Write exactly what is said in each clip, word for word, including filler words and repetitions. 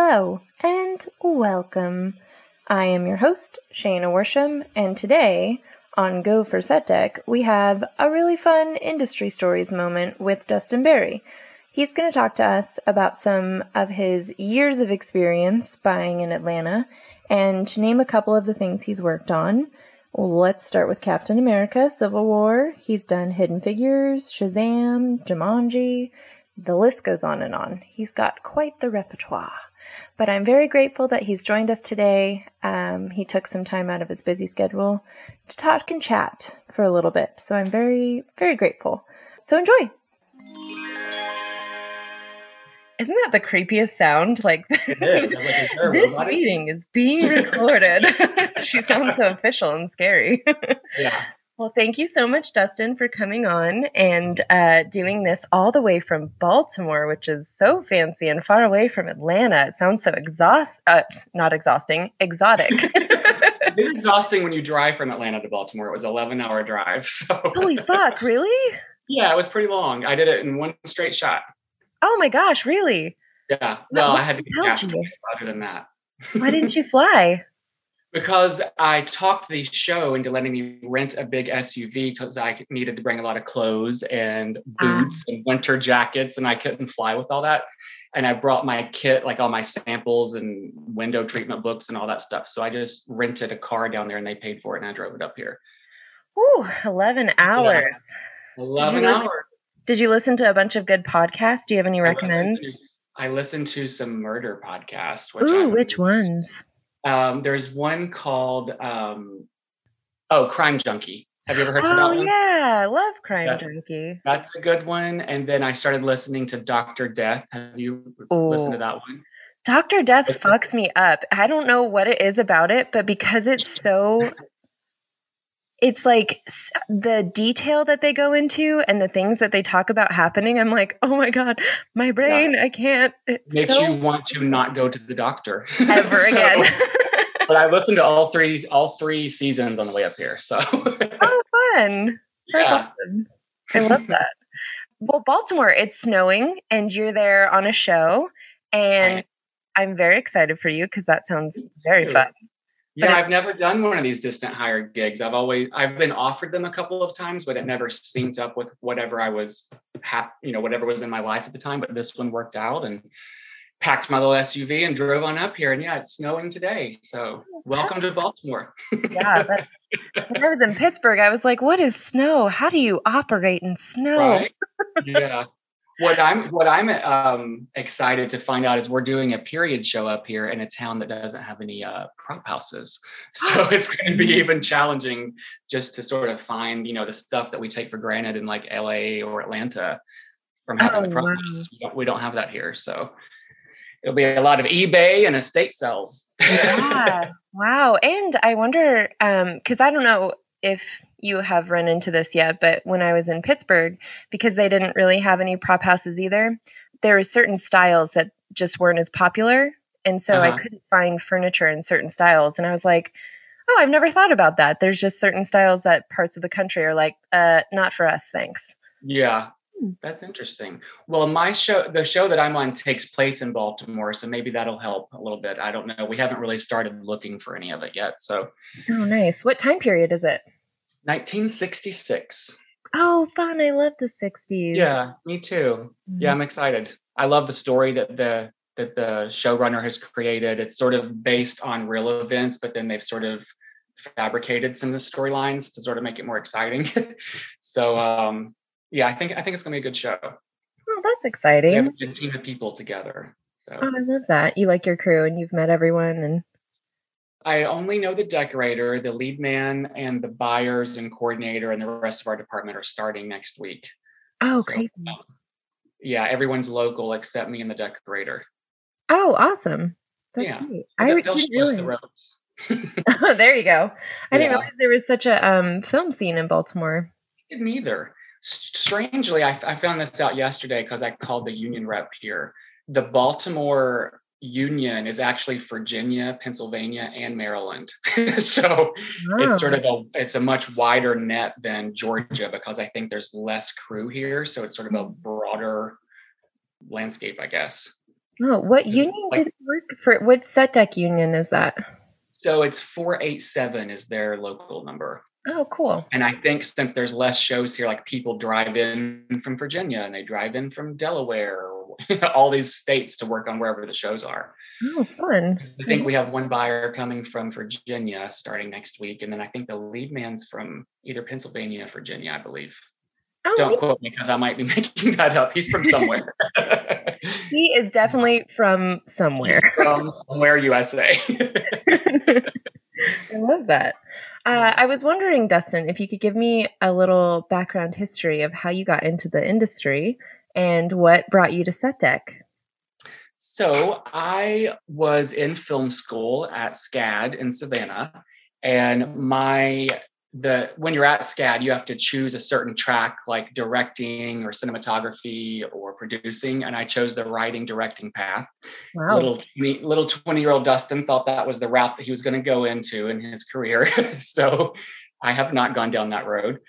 Hello and welcome. I am your host, Shayna Worsham, and today on Go for Set Deck, we have a really fun industry stories moment with Dustin Berry. He's going to talk to us about some of his years of experience buying in Atlanta and to name a couple of the things he's worked on. Well, let's start with Captain America, Civil War. He's done Hidden Figures, Shazam, Jumanji. The list goes on and on. He's got quite the repertoire. But I'm very grateful that he's joined us today. Um, he took some time out of his busy schedule to talk and chat for a little bit. So I'm very, very grateful. So enjoy. Isn't that the creepiest sound? Like, it is. Like this meeting is being recorded. She sounds so official and scary. Yeah. Well, thank you so much, Dustin, for coming on and uh, doing this all the way from Baltimore, which is so fancy and far away from Atlanta. It sounds so exhaust, uh, not exhausting, exotic. It's exhausting when you drive from Atlanta to Baltimore. It was an eleven hour drive. So Holy fuck, really? Yeah, it was pretty long. I did it in one straight shot. Oh my gosh, really? Yeah. Well, what I had to get gas other than that. Why didn't you fly? Because I talked the show into letting me rent a big S U V because I needed to bring a lot of clothes and boots ah. and winter jackets, and I couldn't fly with all that. And I brought my kit, like all my samples and window treatment books and all that stuff. So I just rented a car down there and they paid for it, and I drove it up here. Ooh, eleven hours. Yeah. eleven did hours. Listen, did you listen to a bunch of good podcasts? Do you have any recommends? I listened to, I listened to some murder podcasts. Which Ooh, I'm, which ones? Um, there's one called, um, oh, Crime Junkie. Have you ever heard oh, of that one? Oh, yeah. I love Crime that, Junkie. That's a good one. And then I started listening to Doctor Death. Have you Ooh. listened to that one? Doctor Death it's, fucks me up. I don't know what it is about it, but because it's so... It's like the detail that they go into and the things that they talk about happening. I'm like, oh my God, my brain, yeah. I can't. It's Makes so... you want to not go to the doctor. Ever so, again. But I listened to all three, all three seasons on the way up here. So. Oh, fun. That's yeah. awesome. I love that. Well, Baltimore, it's snowing and you're there on a show. And right. I'm very excited for you because that sounds very fun. Yeah, it, I've never done one of these distant hire gigs. I've always, I've been offered them a couple of times, but it never synced up with whatever I was, hap- you know, whatever was in my life at the time. But this one worked out, and packed my little S U V and drove on up here. And yeah, it's snowing today. So welcome to Baltimore. Yeah, that's, when I was in Pittsburgh, I was like, what is snow? How do you operate in snow? Right? Yeah. What I'm what I'm um, excited to find out is we're doing a period show up here in a town that doesn't have any uh, prop houses, so it's going to be even challenging just to sort of find, you know, the stuff that we take for granted in like L A or Atlanta from having oh, the prop wow. houses. We don't, we don't have that here, so it'll be a lot of eBay and estate sales. Yeah, wow. And I wonder because um, I don't know if you have run into this yet, but when I was in Pittsburgh, because they didn't really have any prop houses either, there were certain styles that just weren't as popular. And so uh-huh. I couldn't find furniture in certain styles. And I was like, oh, I've never thought about that. There's just certain styles that parts of the country are like, uh, not for us, thanks. Yeah, that's interesting. Well, my show, the show that I'm on takes place in Baltimore, so maybe that'll help a little bit. I don't know. We haven't really started looking for any of it yet. So, oh, nice. What time period is it? nineteen sixty-six. Oh, fun. I love the sixties. Yeah, me too. Mm-hmm. Yeah, I'm excited. I love the story that the that the showrunner has created. It's sort of based on real events, but then they've sort of fabricated some of the storylines to sort of make it more exciting. So, um, yeah, I think I think it's gonna be a good show. Oh, that's exciting. We have a good team of people together. So oh, I love that. You like your crew and you've met everyone. And I only know the decorator, the lead man, and the buyers and coordinator, and the rest of our department are starting next week. Oh, so, great. Um, yeah, everyone's local except me and the decorator. Oh, awesome. That's yeah. great. They'll, I they'll didn't show us the realize. ropes. Oh, there you go. I yeah. didn't realize there was such a um, film scene in Baltimore. I didn't either. Strangely, I, I found this out yesterday because I called the union rep here. The Baltimore union is actually Virginia, Pennsylvania, and Maryland. So oh. it's sort of a it's a much wider net than Georgia because I think there's less crew here. So it's sort of a broader landscape, I guess. Oh, what union Like, did you work for? What set deck union is that? so it's four eight seven is their local number. Oh, cool. And I think since there's less shows here, like people drive in from Virginia and they drive in from Delaware, or all these states to work on wherever the shows are. Oh, fun. I think we have one buyer coming from Virginia starting next week. And then I think the lead man's from either Pennsylvania or Virginia, I believe. Oh, Don't me- quote me because I might be making that up. He's from somewhere. he is definitely from somewhere. He's from somewhere, U S A. I love that. Uh, I was wondering, Dustin, if you could give me a little background history of how you got into the industry and what brought you to Set Deck. So I was in film school at SCAD in Savannah, and my the when you're at SCAD, you have to choose a certain track like directing or cinematography or producing, and I chose the writing directing path. Wow. Little little twenty-year-old Dustin thought that was the route that he was going to go into in his career. So I have not gone down that road.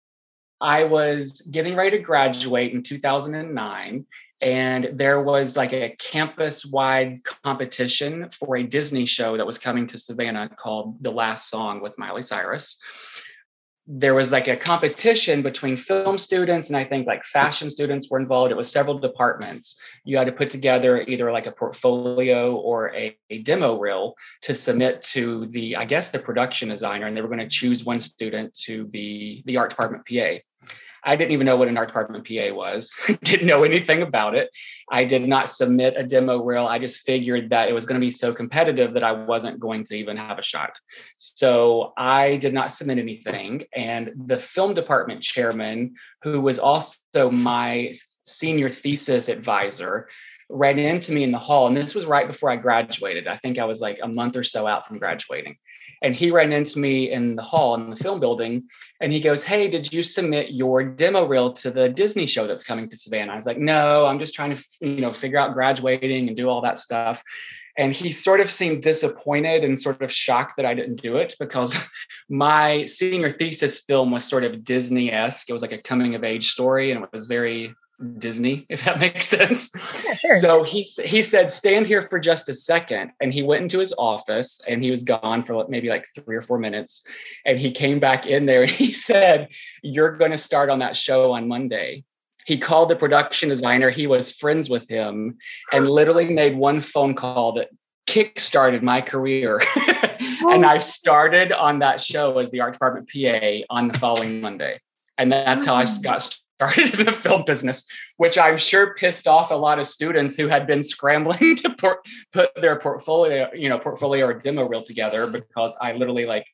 I was getting ready to graduate in two thousand nine, and there was like a campus-wide competition for a Disney show that was coming to Savannah called The Last Song with Miley Cyrus. There was like a competition between film students, and I think like fashion students were involved. It was several departments. You had to put together either like a portfolio or a, a demo reel to submit to the, I guess, the production designer, and they were going to choose one student to be the art department P A. I didn't even know what an art department P A was. Didn't know anything about it. I did not submit a demo reel. I just figured that it was going to be so competitive that I wasn't going to even have a shot. So I did not submit anything. And the film department chairman, who was also my senior thesis advisor, ran into me in the hall. And this was right before I graduated. I think I was like a month or so out from graduating. And he ran into me in the hall in the film building, and he goes, "Hey, did you submit your demo reel to the Disney show that's coming to Savannah?" I was like, "No, I'm just trying to, you know, figure out graduating and do all that stuff." And he sort of seemed disappointed and sort of shocked that I didn't do it, because my senior thesis film was sort of Disney-esque. It was like a coming of age story, and it was very Disney, if that makes sense. Yeah, sure. So he he said, "Stand here for just a second." And he went into his office, and he was gone for maybe like three or four minutes. And he came back in there, and he said, "You're going to start on that show on Monday." He called the production designer. He was friends with him, and literally made one phone call that kickstarted my career. And I started on that show as the art department P A on the following Monday. And that's how I got started started in the film business, which I'm sure pissed off a lot of students who had been scrambling to por- put their portfolio, you know, portfolio or demo reel together, because I literally like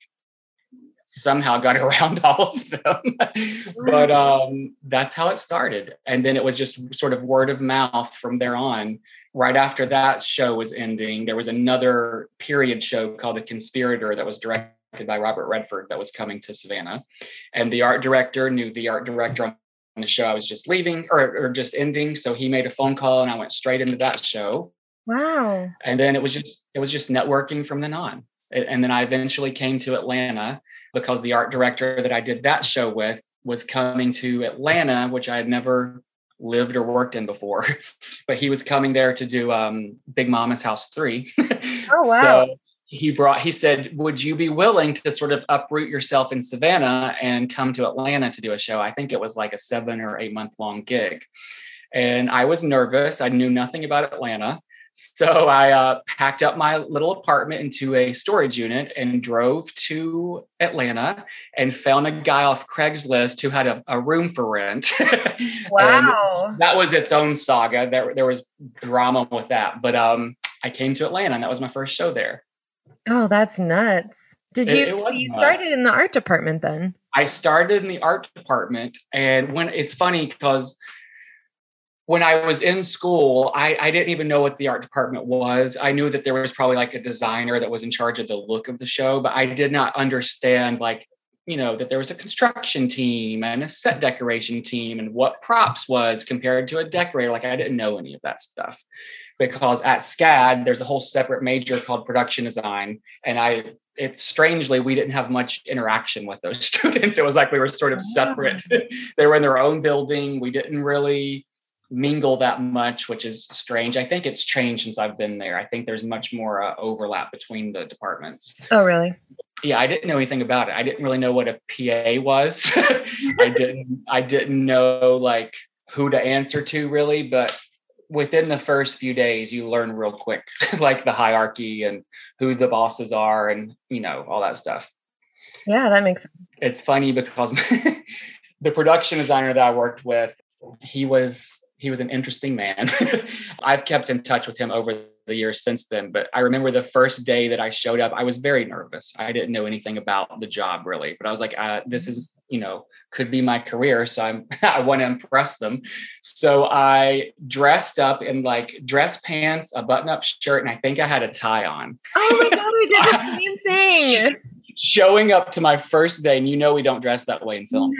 somehow got around all of them. But um, that's how it started. And then it was just sort of word of mouth from there on. Right after that show was ending, there was another period show called The Conspirator that was directed by Robert Redford that was coming to Savannah. And the art director knew the art director on the show I was just leaving or, or just ending. So he made a phone call, and I went straight into that show. Wow. And then it was just, it was just networking from then on. And then I eventually came to Atlanta because the art director that I did that show with was coming to Atlanta, which I had never lived or worked in before, but he was coming there to do um, Big Mama's House three. Oh, wow. So he brought, he said, "Would you be willing to sort of uproot yourself in Savannah and come to Atlanta to do a show?" I think it was like a seven or eight month long gig. And I was nervous. I knew nothing about Atlanta. So I uh, packed up my little apartment into a storage unit and drove to Atlanta and found a guy off Craigslist who had a, a room for rent. Wow. That was its own saga. There, there was drama with that. But um, I came to Atlanta, and that was my first show there. Oh, that's nuts. Did you, It- it so was you nuts. started in the art department then? I started in the art department, and when it's funny because when I was in school, I, I didn't even know what the art department was. I knew that there was probably like a designer that was in charge of the look of the show, but I did not understand like, you know, that there was a construction team and a set decoration team and what props was compared to a decorator. Like I didn't know any of that stuff, because at SCAD, there's a whole separate major called production design. And I, it's strangely, we didn't have much interaction with those students. It was like we were sort of separate. They were in their own building. We didn't really mingle that much, which is strange. I think it's changed since I've been there. I think there's much more uh, overlap between the departments. Oh, really? Yeah, I didn't know anything about it. I didn't really know what a P A was. I didn't I didn't know like who to answer to really, but within the first few days you learn real quick like the hierarchy and who the bosses are and you know all that stuff. Yeah, that makes sense. It's funny because the production designer that I worked with, he was he was an interesting man. I've kept in touch with him over the years since then, but I remember the first day that I showed up, I was very nervous. I didn't know anything about the job really, but I was like, uh, this is, you know, could be my career. So I'm, I want to impress them. So I dressed up in like dress pants, a button up shirt, and I think I had a tie on. Oh my God, I did the same thing. Showing up to my first day, and you know we don't dress that way in film.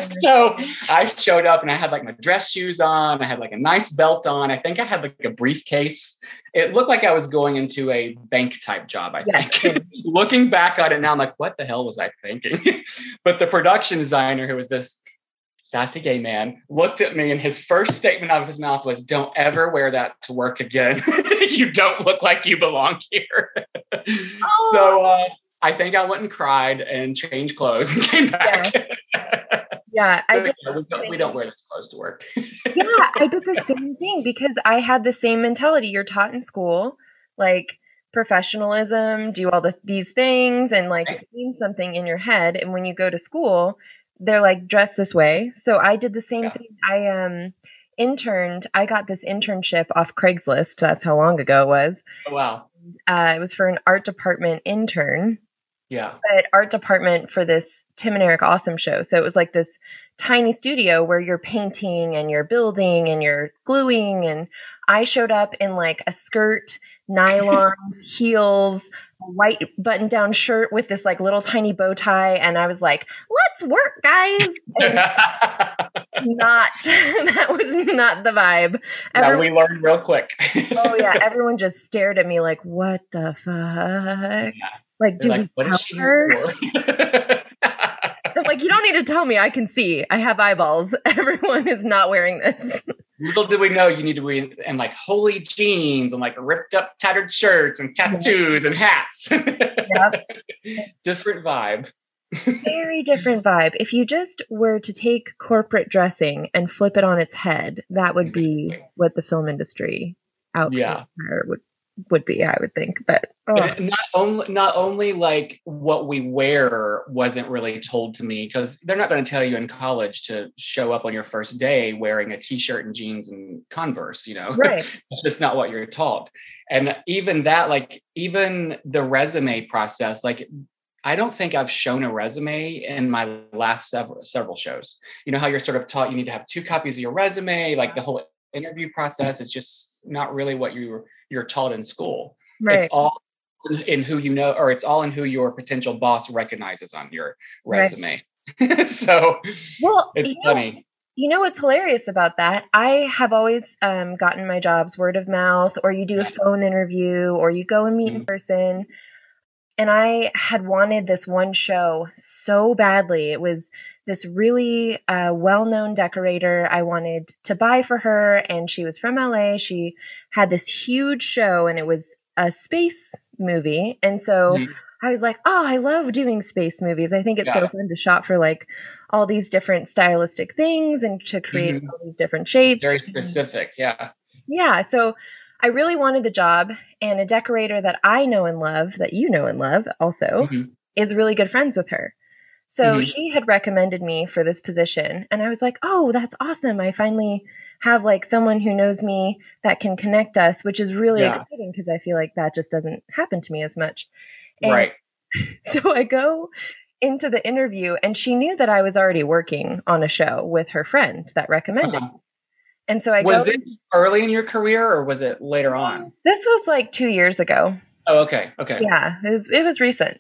So I showed up and I had like my dress shoes on. I had like a nice belt on. I think I had like a briefcase. It looked like I was going into a bank type job, I yes. think. Looking back on it now, I'm like, what the hell was I thinking? But the production designer, who was this sassy gay man, looked at me and his first statement out of his mouth was, don't ever wear that to work again. You don't look like you belong here. Oh. So, uh, I think I went and cried and changed clothes and came back. Yeah, yeah I did. Yeah, we, don't, we don't wear these clothes to work. Yeah, I did the same thing because I had the same mentality. You're taught in school, like professionalism, do all the these things, and like right. It means something in your head. And when you go to school, they're like, dress this way. So I did the same yeah. thing. I um interned. I got this internship off Craigslist. That's how long ago it was. Oh, wow. Uh, it was for an art department intern. Yeah. But art department for this Tim and Eric Awesome show. So it was like this tiny studio where you're painting and you're building and you're gluing. And I showed up in like a skirt, nylons, heels, a white button down shirt with this like little tiny bow tie. And I was like, let's work, guys. And not, that was not the vibe. Everyone, no, we learned real quick. Oh yeah. Everyone just stared at me like, what the fuck? Yeah. Like, do like, we help her? Like, you don't need to tell me. I can see. I have eyeballs. Everyone is not wearing this. Little do we know you need to be in like holy jeans and like ripped up tattered shirts and tattoos yeah. and hats. Yep. Different vibe. Very different vibe. If you just were to take corporate dressing and flip it on its head, that would be what the film industry outfit yeah. would would be, I would think. But, oh. but not only not only like what we wear wasn't really told to me, because they're not going to tell you in college to show up on your first day wearing a t-shirt and jeans and Converse, you know. Right. It's just not what you're taught. And even that, like even the resume process, like I don't think I've shown a resume in my last several several shows. You know how you're sort of taught you need to have two copies of your resume, like the whole interview process is just not really what you you're taught in school. Right. It's all in who you know, or it's all in who your potential boss recognizes on your resume. Right. So well, it's you funny. Know, you know what's hilarious about that? I have always um, gotten my jobs word of mouth, or you do a phone interview, or you go and meet mm-hmm. in person. And I had wanted this one show so badly. It was this really uh, well-known decorator I wanted to buy for her. And she was from L A. She had this huge show and it was a space movie. And so mm-hmm. I was like, oh, I love doing space movies. I think it's yeah. so fun to shop for like all these different stylistic things and to create mm-hmm. all these different shapes. Very specific. Yeah. Yeah. So I really wanted the job, and a decorator that I know and love, that you know and love also, mm-hmm. is really good friends with her. So mm-hmm. she had recommended me for this position, and I was like, oh, that's awesome. I finally have like someone who knows me that can connect us, which is really yeah. exciting because I feel like that just doesn't happen to me as much. And right. So I go into the interview, and she knew that I was already working on a show with her friend that recommended uh-huh. me. And so I was go it early in your career or was it later on? This was like two years ago. Oh, okay. Okay. Yeah, it was, it was recent.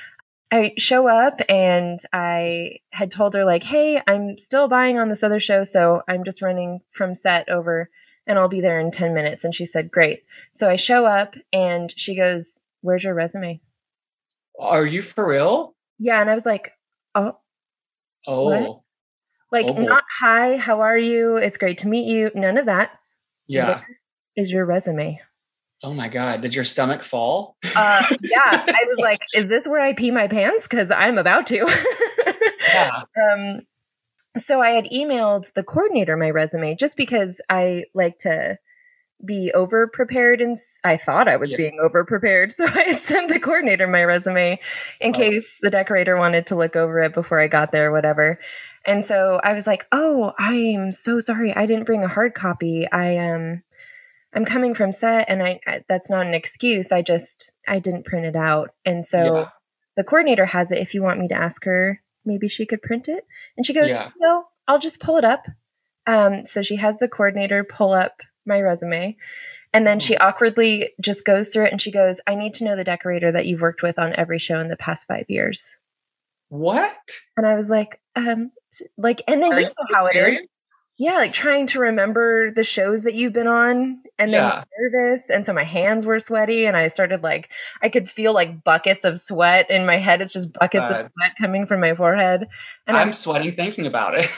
I show up and I had told her like, hey, I'm still buying on this other show. So I'm just running from set over and I'll be there in ten minutes. And she said, great. So I show up and she goes, where's your resume? Are you for real? Yeah. And I was like, oh, oh, what? Like, Oh, boy. not, hi, how are you? It's great to meet you. None of that. Yeah. Where is your resume? Oh my God. Did your stomach fall? Uh, yeah. I was like, is this where I pee my pants? Because I'm about to. Yeah. Um, so I had emailed the coordinator my resume just because I like to be over prepared, and s- I thought I was Yeah. being over prepared. So I had sent the coordinator my resume in Oh. case the decorator wanted to look over it before I got there or whatever. And so I was like, "Oh, I'm so sorry. I didn't bring a hard copy. I um I'm coming from set, and I, I that's not an excuse. I just I didn't print it out." And so Yeah. the coordinator has it. If you want me to ask her, maybe she could print it. And she goes, Yeah. "No, I'll just pull it up." Um, so she has the coordinator pull up my resume, and then she Oh. awkwardly just goes through it, and she goes, "I need to know the decorator that you've worked with on every show in the past five years." What? And I was like, um, s- like, and then Are you you know how it is. serious? Yeah, like trying to remember the shows that you've been on, and then Yeah. you're nervous, and so my hands were sweaty, and I started like I could feel like buckets of sweat in my head. It's just buckets of God. sweat coming from my forehead, and I'm I'm sweating thinking about it.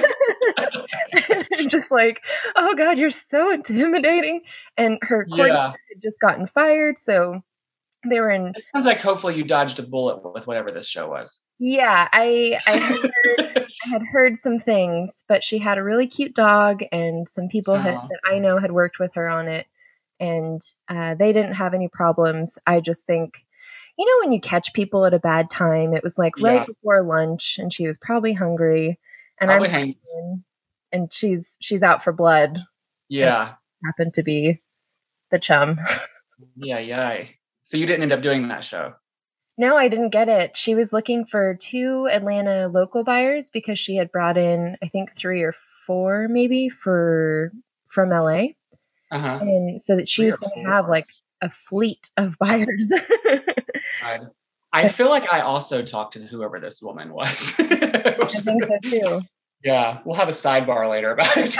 I'm just like, "Oh God, you're so intimidating." And her coordinator Yeah. had just gotten fired, so they were in. It sounds like hopefully you dodged a bullet with whatever this show was. Yeah, I I had heard I had heard some things, but she had a really cute dog, and some people had, Oh. that I know had worked with her on it, and uh, they didn't have any problems. I just think, you know, when you catch people at a bad time, it was like right Yeah. before lunch, and she was probably hungry, and Probably I'm hang- and she's she's out for blood. Yeah. Happened to be the chum. Yeah. Yeah. So you didn't end up doing that show. No, I didn't get it. She was looking for two Atlanta local buyers because she had brought in, I think, three or four maybe for from L A. Uh-huh. And so that she Three was or going to have four. like a fleet of buyers. God. I feel like I also talked to whoever this woman was. Which I is- think so too. yeah, we'll have a sidebar later about it.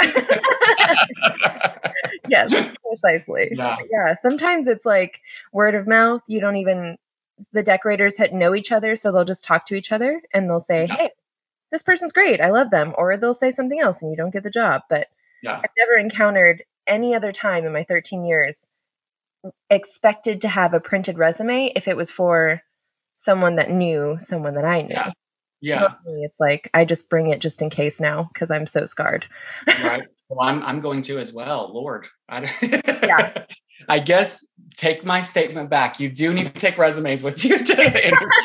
Yes, precisely. Yeah. Yeah, sometimes it's like word of mouth. You don't even, the decorators had know each other, so they'll just talk to each other and they'll say, Yeah. "Hey, this person's great. I love them." Or they'll say something else and you don't get the job. But Yeah. I've never encountered any other time in my thirteen years expected to have a printed resume if it was for someone that knew someone that I knew. Yeah. Yeah. Normally, it's like I just bring it just in case now because I'm so scarred. Right. Well, I'm I'm going to as well. Lord. I, Yeah. I guess take my statement back. You do need to take resumes with you to the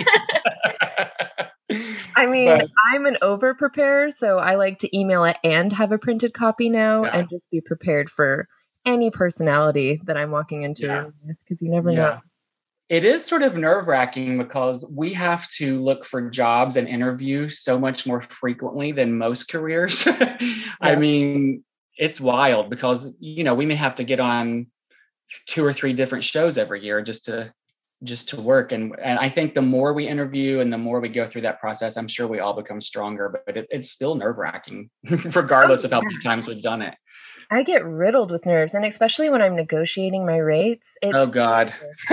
interview. I mean, But- I'm an over preparer, so I like to email it and have a printed copy now Yeah. and just be prepared for any personality that I'm walking into Yeah. with because you never Yeah. know. It is sort of nerve wracking because we have to look for jobs and interview so much more frequently than most careers. I Yeah. mean, it's wild because, you know, we may have to get on two or three different shows every year just to just to work. And and I think the more we interview and the more we go through that process, I'm sure we all become stronger, but it, it's still nerve wracking regardless Oh, of how yeah. many times we've done it. I get riddled with nerves, and especially when I'm negotiating my rates. It's Oh God.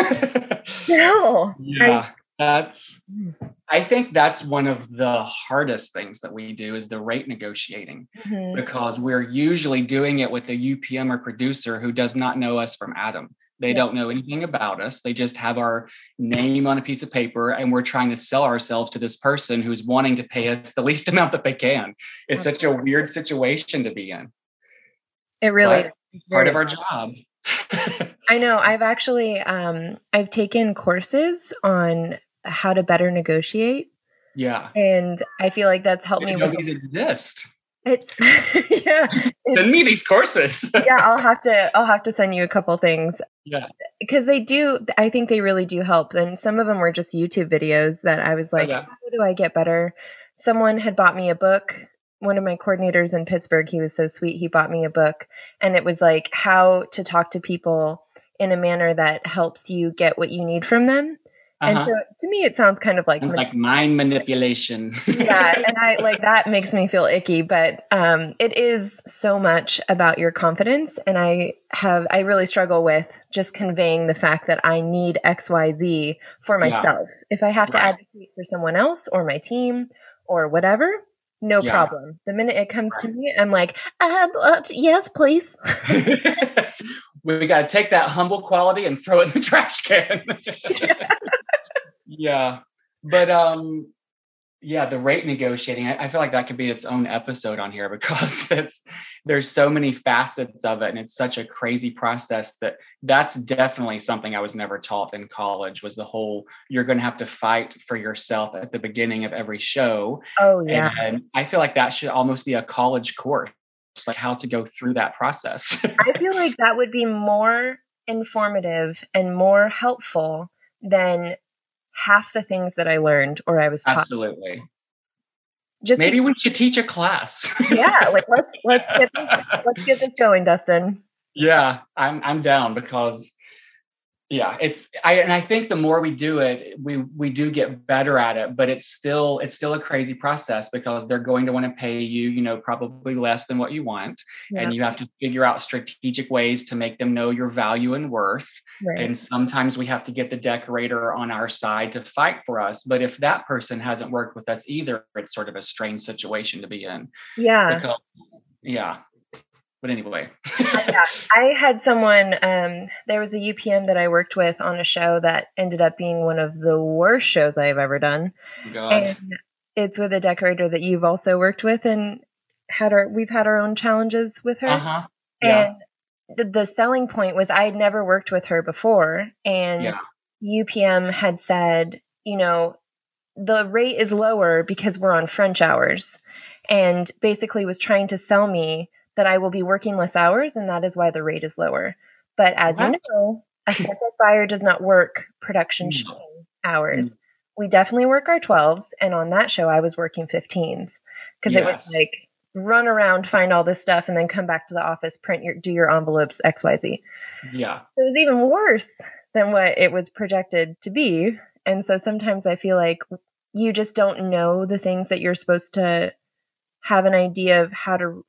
no. Yeah, that's, I think that's one of the hardest things that we do is the rate negotiating Mhm. because we're usually doing it with a U P M or producer who does not know us from Adam. They Yeah. don't know anything about us. They just have our name on a piece of paper and we're trying to sell ourselves to this person who's wanting to pay us the least amount that they can. It's such a weird situation to be in. It really But is part very of our job. I know. I've actually um, I've taken courses on how to better negotiate, Yeah. and I feel like that's helped I me didn't know with these exist. it's. Yeah, Send me these courses. yeah. I'll have to. I'll have to send you a couple things Yeah. because they do. I think they really do help. And some of them were just YouTube videos that I was like, Okay. how do I get better? Someone had bought me a book. One of my coordinators in Pittsburgh, he was so sweet. He bought me a book, and it was like how to talk to people in a manner that helps you get what you need from them. And Uh-huh. so to me, it sounds kind of like, It's like mind manipulation. yeah, and I like that makes me feel icky, but um, it is so much about your confidence, and I have I really struggle with just conveying the fact that I need X Y Z for Yeah. myself. If I have to Right. advocate for someone else or my team or whatever, no Yeah. problem. The minute it comes right. to me, I'm like, um, uh, yes, please. We got to take that humble quality and throw it in the trash can. Yeah. Yeah. But, um, yeah, the rate negotiating, I, I feel like that could be its own episode on here because it's, there's so many facets of it. And it's such a crazy process that that's definitely something I was never taught in college was the whole, you're going to have to fight for yourself at the beginning of every show. Oh, yeah. And I feel like that should almost be a college course, like how to go through that process. I feel like that would be more informative and more helpful than half the things that I learned or I was taught. Absolutely. Just maybe because, we should teach a class. Yeah, like let's let's get this, let's get this going, Dustin. Yeah, I'm I'm down because yeah, it's I and I think the more we do it, we we do get better at it, but it's still it's still a crazy process because they're going to want to pay you, you know, probably less than what you want. Yeah. And you have to figure out strategic ways to make them know your value and worth. Right. And sometimes we have to get the decorator on our side to fight for us. But if that person hasn't worked with us either, it's sort of a strange situation to be in. Yeah. Because, yeah. But anyway. Yeah, I had someone, um, there was a U P M that I worked with on a show that ended up being one of the worst shows I've ever done. God. And it's with a decorator that you've also worked with and had our, we've had our own challenges with her. Uh-huh. Yeah. And the selling point was I had never worked with her before. And yeah. U P M had said, you know, the rate is lower because we're on French hours. And basically was trying to sell me that I will be working less hours, and that is why the rate is lower. But as what? you know, a septic buyer does not work production Mm. shipping hours. Mm. We definitely work our twelves, and on that show, I was working fifteens because yes. it was like run around, find all this stuff, and then come back to the office, print your, do your envelopes, X Y Z. Yeah, it was even worse than what it was projected to be, and so sometimes I feel like you just don't know the things that you're supposed to have an idea of how to.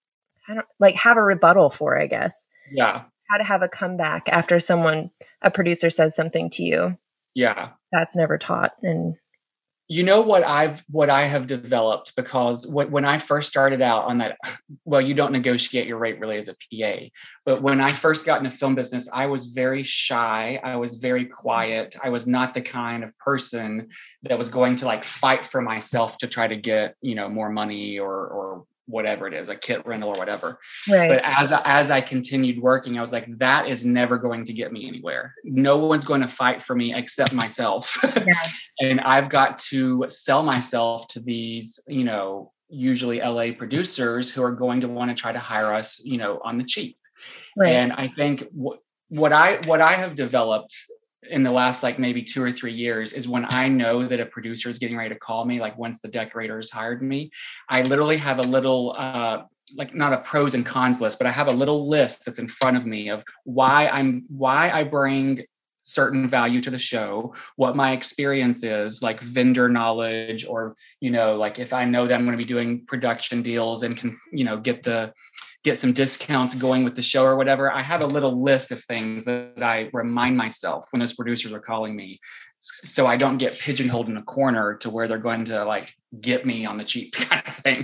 I don't like have a rebuttal for, I guess. Yeah. How to have a comeback after someone, a producer says something to you. Yeah. That's never taught. And you know what I've, what I have developed because what, when I first started out on that, well, you don't negotiate your rate really as a P A, but when I first got in the film business, I was very shy. I was very quiet. I was not the kind of person that was going to like fight for myself to try to get, you know, more money or, or, whatever it is, a kit rental or whatever. Right. But as, as I continued working, I was like, that is never going to get me anywhere. No one's going to fight for me except myself. Yeah. And I've got to sell myself to these, you know, usually L A producers who are going to want to try to hire us, you know, on the cheap. Right. And I think w- what I, what I have developed in the last like maybe two or three years is when I know that a producer is getting ready to call me, like once the decorators hired me, I literally have a little, uh, like not a pros and cons list, but I have a little list that's in front of me of why I'm, why I bring certain value to the show, what my experience is, like vendor knowledge, or, you know, like if I know that I'm going to be doing production deals and can, you know, get the, get some discounts going with the show or whatever. I have a little list of things that I remind myself when those producers are calling me, so I don't get pigeonholed in a corner to where they're going to like get me on the cheap kind of thing.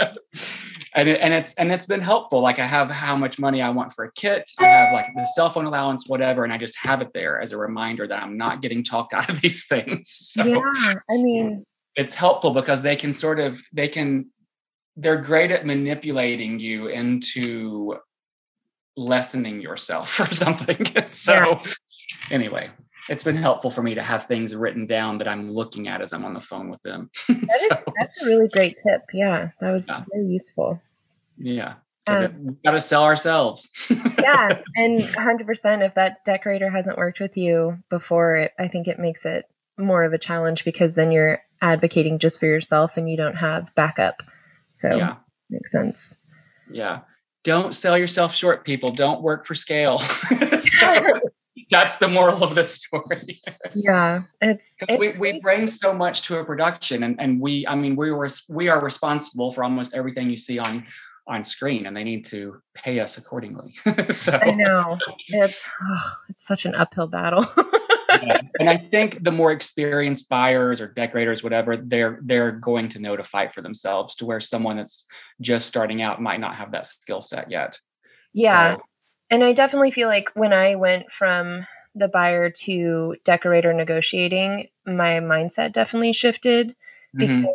and it, and it's and it's been helpful. Like I have how much money I want for a kit. I have like the cell phone allowance, whatever, and I just have it there as a reminder that I'm not getting talked out of these things. So yeah, I mean, it's helpful because they can sort of they can. They're great at manipulating you into lessening yourself or something. So yeah. Anyway, it's been helpful for me to have things written down that I'm looking at as I'm on the phone with them. That so, is, that's a really great tip. Yeah, that was yeah. very useful. Yeah, because um, we've got to sell ourselves. Yeah, and one hundred percent if that decorator hasn't worked with you before, it, I think it makes it more of a challenge because then you're advocating just for yourself and you don't have backup. So yeah. Makes sense. Yeah. Don't sell yourself short, people. Don't work for scale. So that's the moral of the story. Yeah. It's, it's we, we bring so much to a production and, and we, I mean, we were, we are responsible for almost everything you see on, on screen and they need to pay us accordingly. So I know it's, oh, it's such an uphill battle. Yeah. And I think the more experienced buyers or decorators, whatever, they're they're going to know to fight for themselves, to where someone that's just starting out might not have that skill set yet. Yeah. So, and I definitely feel like when I went from the buyer to decorator negotiating, my mindset definitely shifted because mm-hmm.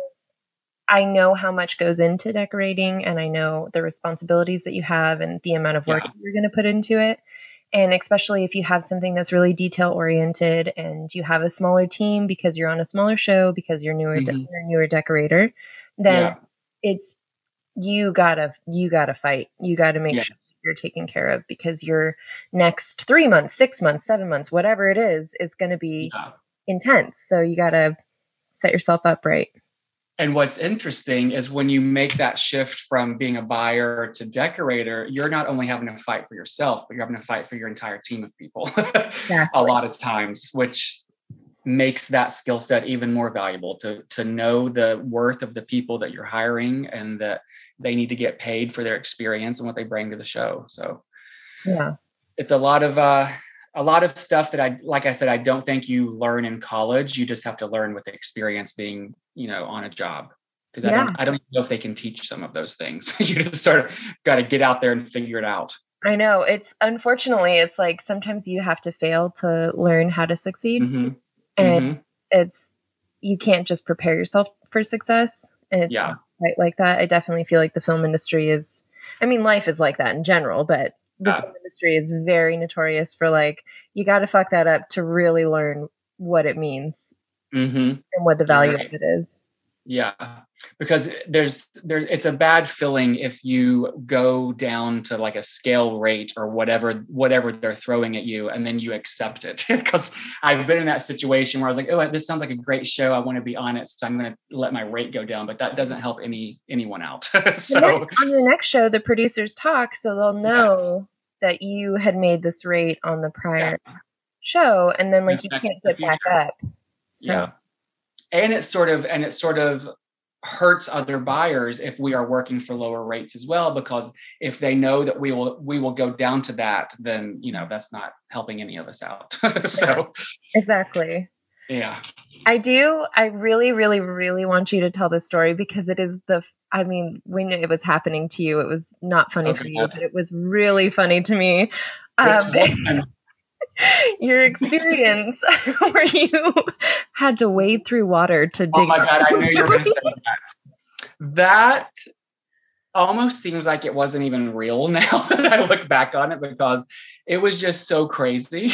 I know how much goes into decorating, and I know the responsibilities that you have and the amount of work Yeah. you're going to put into it. And especially if you have something that's really detail oriented and you have a smaller team because you're on a smaller show, because you're newer, Mm-hmm. de- you're a newer decorator, then Yeah. it's, you gotta, you gotta fight. You gotta make Yes. sure you're taken care of, because your next three months, six months, seven months, whatever it is, is going to be Yeah. intense. So you gotta set yourself up right. And what's interesting is when you make that shift from being a buyer to decorator, you're not only having to fight for yourself, but you're having to fight for your entire team of people Exactly. a lot of times, which makes that skill set even more valuable, to, to know the worth of the people that you're hiring and that they need to get paid for their experience and what they bring to the show. So yeah, it's a lot of, uh, a lot of stuff that I, like I said, I don't think you learn in college. You just have to learn with the experience being, you know, on a job. Because yeah. I don't, I don't know if they can teach some of those things. You just sort of got to get out there and figure it out. I know. It's unfortunately, it's like sometimes you have to fail to learn how to succeed. Mm-hmm. And Mm-hmm. it's, you can't just prepare yourself for success. And it's Yeah. not quite like that. I definitely feel like the film industry is, I mean, life is like that in general, but the Yeah. film industry is very notorious for like, you got to fuck that up to really learn what it means Mm-hmm. and what the You're value right. of it is. Yeah, because there's there it's a bad feeling if you go down to like a scale rate or whatever whatever they're throwing at you, and then you accept it. Because I've been in that situation where I was like, oh, this sounds like a great show, I want to be on it, so I'm going to let my rate go down, but that doesn't help any anyone out. So then on your next show, the producers talk, so they'll know yes. that you had made this rate on the prior yeah. show, and then like you can't get back up. So. Yeah. And it sort of, and it sort of hurts other buyers if we are working for lower rates as well, because if they know that we will, we will go down to that, then, you know, that's not helping any of us out. So exactly. Yeah. I do. I really, really, really want you to tell this story, because it is the, I mean, when it was happening to you, it was not funny okay. for you, but it was really funny to me. Um, your experience where you had to wade through water to dig. Oh my God, I knew you were going to say that. That almost seems like it wasn't even real now that I look back on it, because it was just so crazy.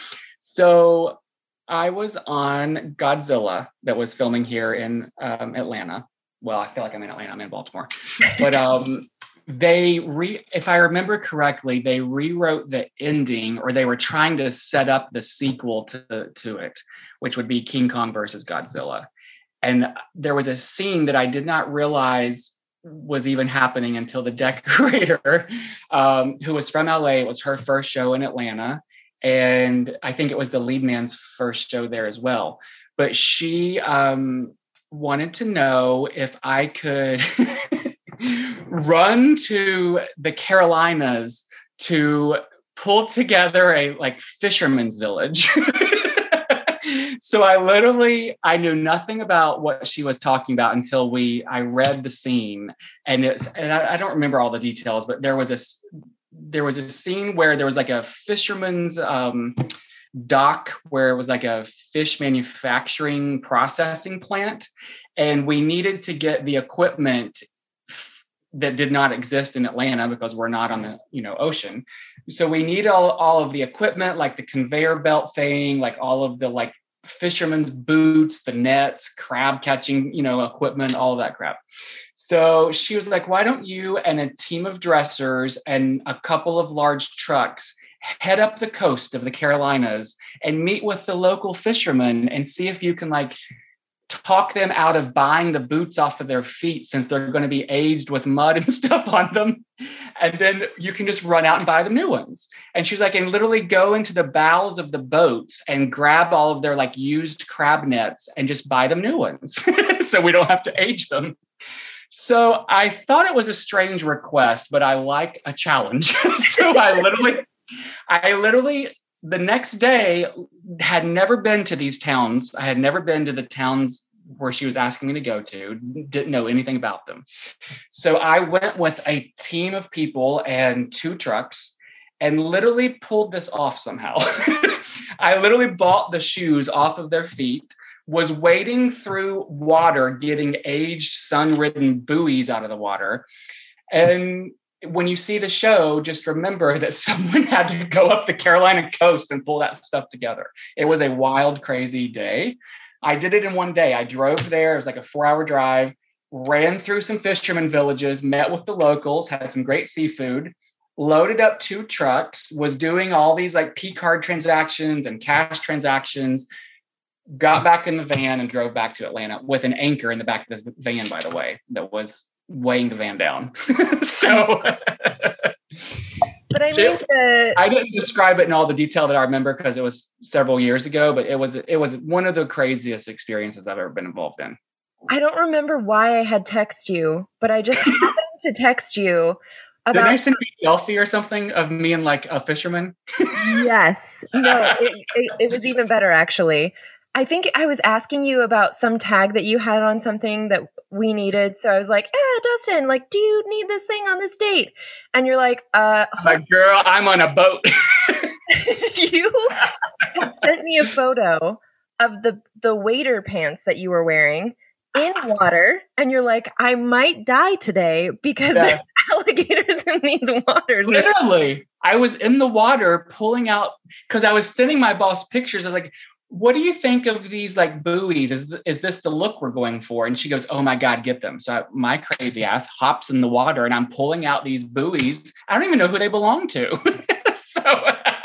So I was on Godzilla that was filming here in um, Atlanta. Well, I feel like I'm in Atlanta, I'm in Baltimore. But um, they, re if I remember correctly, they rewrote the ending, or they were trying to set up the sequel to, to it, which would be King Kong versus Godzilla. And there was a scene that I did not realize was even happening until the decorator, um, who was from L A, it was her first show in Atlanta. And I think it was the lead man's first show there as well. But she um, wanted to know if I could run to the Carolinas to pull together a like fisherman's village. So I literally, I knew nothing about what she was talking about until we, I read the scene, and it's, and I, I don't remember all the details, but there was a, there was a scene where there was like a fisherman's um, dock where it was like a fish manufacturing processing plant. And we needed to get the equipment that did not exist in Atlanta because we're not on the, you know, ocean. So we need all, all of the equipment, like the conveyor belt thing, like all of the like fisherman's boots, the nets, crab catching, you know, equipment, all of that crap. So she was like, why don't you and a team of dressers and a couple of large trucks head up the coast of the Carolinas and meet with the local fishermen and see if you can like talk them out of buying the boots off of their feet, since they're going to be aged with mud and stuff on them. And then you can just run out and buy the new ones. And she was like, and literally go into the bowels of the boats and grab all of their like used crab nets and just buy them new ones. So we don't have to age them. So I thought it was a strange request, but I like a challenge. So I literally, I literally the next day, had never been to these towns. I had never been to the towns where she was asking me to go to, didn't know anything about them. So I went with a team of people and two trucks and literally pulled this off somehow. I literally bought the shoes off of their feet, was wading through water, getting aged, sun-ridden buoys out of the water. And when you see the show, just remember that someone had to go up the Carolina coast and pull that stuff together. It was a wild, crazy day. I did it in one day. I drove there. It was like a four-hour drive, ran through some fishermen villages, met with the locals, had some great seafood, loaded up two trucks, was doing all these like P card transactions and cash transactions, got back in the van and drove back to Atlanta with an anchor in the back of the van, by the way, that was weighing the van down. So, but I mean, the- I didn't describe it in all the detail that I remember because it was several years ago, but it was, it was one of the craziest experiences I've ever been involved in. I don't remember why I had text you, but I just happened to text you. About, Did I send you a selfie or something of me and like a fisherman? Yes. No, it, it, it was even better, actually. I think I was asking you about some tag that you had on something that we needed. So I was like, eh, Dustin, like, do you need this thing on this date? And you're like, uh, my girl, I'm on a boat. You had sent me a photo of the, the waiter pants that you were wearing in water. And you're like, I might die today because yeah. there are alligators in these waters. Literally, I was in the water pulling out, because I was sending my boss pictures. I was like, what do you think of these like buoys? Is, th- is this the look we're going for? And she goes, oh my God, get them. So I, my crazy ass hops in the water and I'm pulling out these buoys. I don't even know who they belong to. So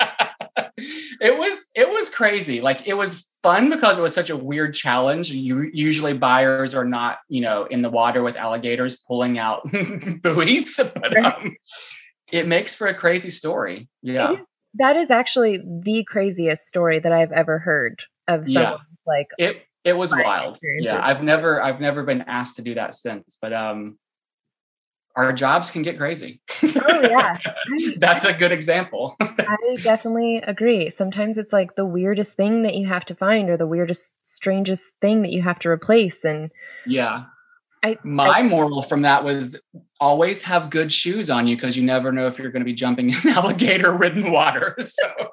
it was, it was crazy. Like it was fun because it was such a weird challenge. You usually buyers are not, you know, in the water with alligators pulling out buoys, but um, it makes for a crazy story. Yeah. That is actually the craziest story that I've ever heard of someone. Yeah. Like it, it was wild. Yeah. I've never, I've never been asked to do that since, but, um, our jobs can get crazy. Oh yeah. I, That's a good example. I definitely agree. Sometimes it's like the weirdest thing that you have to find or the weirdest, strangest thing that you have to replace. And yeah. I, My I, moral from that was always have good shoes on you because you never know if you're going to be jumping in alligator-ridden water. So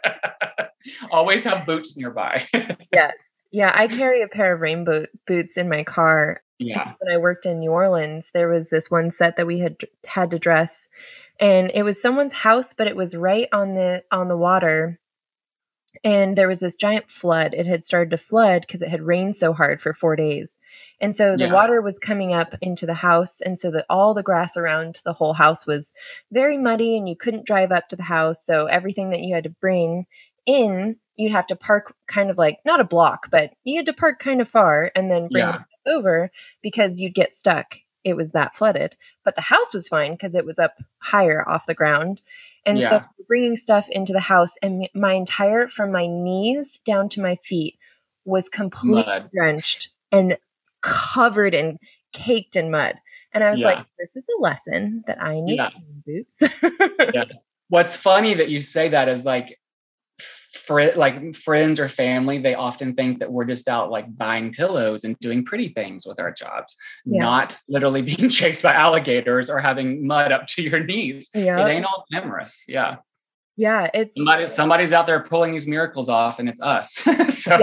always have boots nearby. Yes. Yeah, I carry a pair of rain boot, boots in my car. Yeah. When I worked in New Orleans, there was this one set that we had had to dress, and it was someone's house, but it was right on the on the water. And there was this giant flood. It had started to flood because it had rained so hard for four days. And so the yeah. water was coming up into the house. And so that all the grass around the whole house was very muddy and you couldn't drive up to the house. So everything that you had to bring in, you'd have to park kind of like, not a block, but you had to park kind of far and then bring yeah. it over because you'd get stuck. It was that flooded. But the house was fine because it was up higher off the ground. And yeah. so bringing stuff into the house and my entire, from my knees down to my feet was completely mud. drenched and covered and caked in mud. And I was yeah. like, this is a lesson that I need yeah. boots. Yeah. What's funny that you say that is like, fr- like friends or family, they often think that we're just out like buying pillows and doing pretty things with our jobs, yeah. not literally being chased by alligators or having mud up to your knees. Yep. It ain't all glamorous. Yeah. Yeah. It's Somebody, somebody's out there pulling these miracles off and it's us. So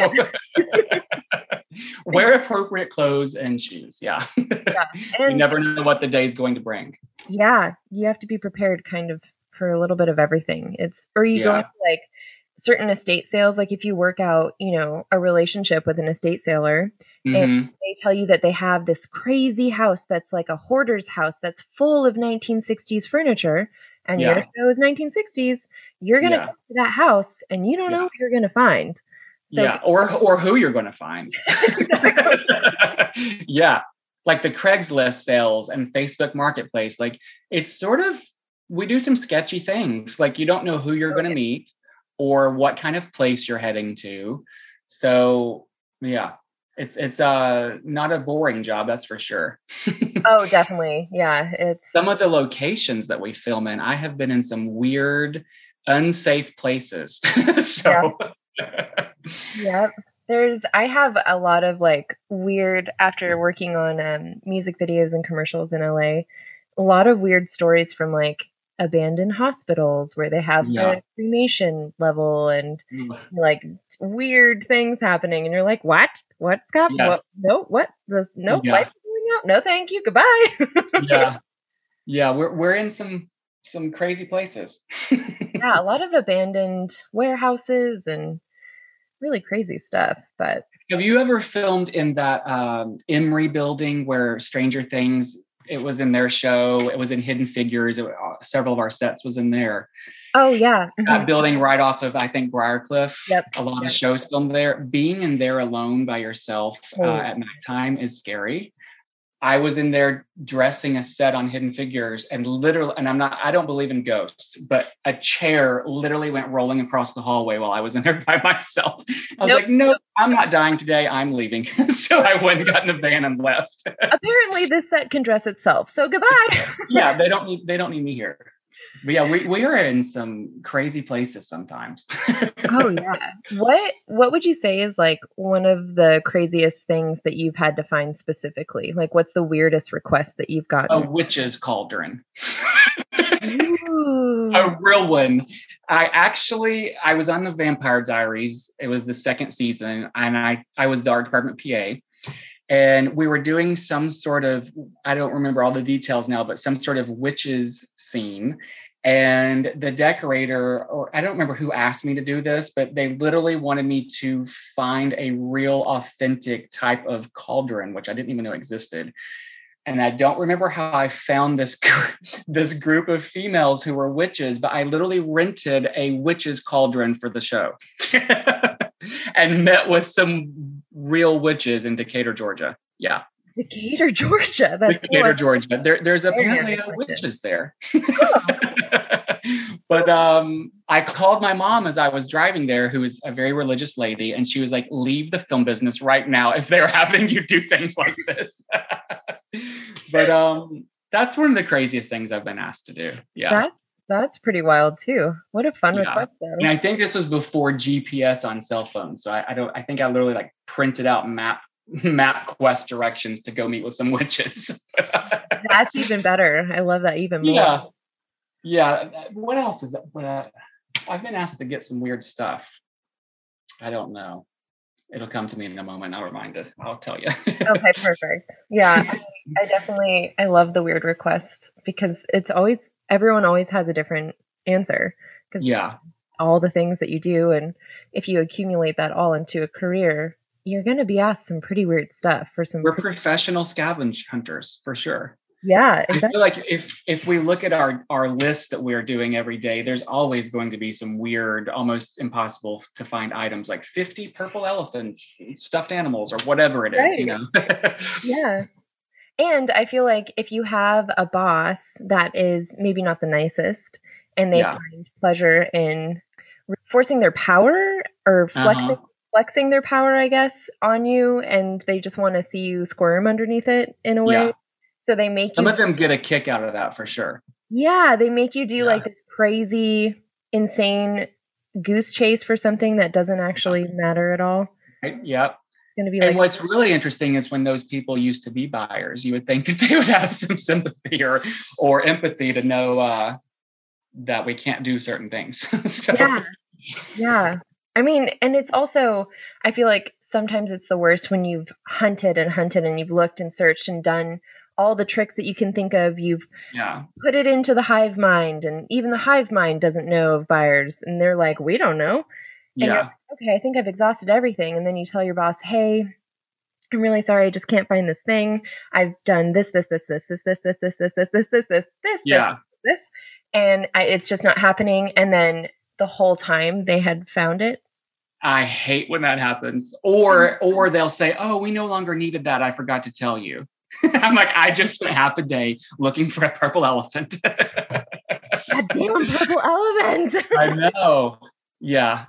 wear appropriate clothes and shoes. Yeah. yeah. And you never know what the day is going to bring. Yeah. You have to be prepared kind of for a little bit of everything. It's, or you yeah. go into like certain estate sales, like if you work out, you know, a relationship with an estate sailor mm-hmm. and they tell you that they have this crazy house that's like a hoarder's house that's full of nineteen sixties furniture and yeah. your show is nineteen sixties, you're going to yeah. go to that house and you don't yeah. know what you're going to find. So, yeah. Or, or who you're going to find. Yeah. Like the Craigslist sales and Facebook Marketplace, like it's sort of, we do some sketchy things. Like you don't know who you're okay. going to meet or what kind of place you're heading to. So yeah, it's, it's uh not a boring job. That's for sure. Oh, definitely. Yeah. It's some of the locations that we film in. I have been in some weird unsafe places. So yeah. Yep. There's, I have a lot of like weird, after working on um, music videos and commercials in L A, a lot of weird stories from like abandoned hospitals where they have yeah. the cremation level and like weird things happening. And you're like, what? What's happening? Yes. What? No, what? The, no, Yeah. lights going out? No, thank you. Goodbye. yeah. Yeah. We're, we're in some, some crazy places. Yeah. A lot of abandoned warehouses and really crazy stuff. But have you ever filmed in that um, Emory building where Stranger Things, it was in their show, it was in Hidden Figures, it, uh, several of our sets was in there. Oh yeah. That building right off of, I think, Briarcliff. Yep. A lot yep. of shows filmed there. Being in there alone by yourself uh, oh. at nighttime is scary. I was in there dressing a set on Hidden Figures, and literally, and I'm not, I don't believe in ghosts, but a chair literally went rolling across the hallway while I was in there by myself. I was nope. like, no, I'm not dying today. I'm leaving. So I went and got in the van and left. Apparently this set can dress itself. So goodbye. Yeah, they don't need, they don't need me here. But yeah, we, we are in some crazy places sometimes. Oh yeah. What what would you say is like one of the craziest things that you've had to find specifically? Like what's the weirdest request that you've gotten? A witch's cauldron. A real one. I actually I was on the Vampire Diaries. It was the second season, and I, I was the art department P A. And we were doing some sort of, I don't remember all the details now, but some sort of witches scene. And the decorator, or I don't remember who asked me to do this, but they literally wanted me to find a real authentic type of cauldron, which I didn't even know existed. And I don't remember how I found this, this group of females who were witches, but I literally rented a witch's cauldron for the show and met with some real witches in Decatur, Georgia. Yeah. Decatur, Georgia. That's Decatur, Georgia. There, there's apparently no witches there. Oh. But um, I called my mom as I was driving there, who is a very religious lady, and she was like, leave the film business right now if they're having you do things like this. But um, that's one of the craziest things I've been asked to do. Yeah. That's that's pretty wild too. What a fun yeah. request though. And I think this was before G P S on cell phones. So I, I don't I think I literally like printed out map MapQuest directions to go meet with some witches. That's even better. I love that even more. Yeah. Yeah. What else is that? Uh, I've been asked to get some weird stuff. I don't know. It'll come to me in a moment. I'll remind it. I'll tell you. Okay, perfect. Yeah. I, I definitely, I love the weird request because it's always, everyone always has a different answer. Because yeah, all the things that you do. And if you accumulate that all into a career, you're going to be asked some pretty weird stuff for some. We're pretty- professional scavenge hunters for sure. Yeah, exactly. I feel like if if we look at our our list that we're doing every day, there's always going to be some weird, almost impossible to find items like fifty purple elephants, stuffed animals, or whatever it is, right. You know. Yeah. And I feel like if you have a boss that is maybe not the nicest and they yeah. find pleasure in forcing their power or flexing uh-huh. flexing their power, I guess, on you, and they just want to see you squirm underneath it in a way. Yeah. So they make some you, of them get a kick out of that for sure. Yeah, they make you do yeah. like this crazy, insane goose chase for something that doesn't actually matter at all. Right? Yep. Going to be and like, what's really interesting is when those people used to be buyers, you would think that they would have some sympathy or or empathy to know uh, that we can't do certain things. So. Yeah. Yeah. I mean, and it's also, I feel like sometimes it's the worst when you've hunted and hunted and you've looked and searched and done all the tricks that you can think of. You've yeah. put it into the hive mind, and even the hive mind doesn't know of buyers, and they're like, we don't know. And yeah. you're like, okay, I think I've exhausted everything. And then you tell your boss, hey, I'm really sorry, I just can't find this thing. I've done this, this, this, this, this, this, this, this, this, this, this, this, this, this, yeah. this, this, and I, it's just not happening. And then the whole time they had found it. I hate when that happens. Or or they'll say, oh, we no longer needed that. I forgot to tell you. I'm like, I just spent half a day looking for a purple elephant. A damn purple elephant. I know. Yeah.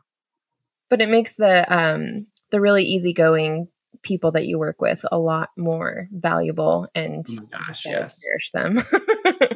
But it makes the um the really easygoing people that you work with a lot more valuable, and oh my gosh, yes. cherish them. Yeah.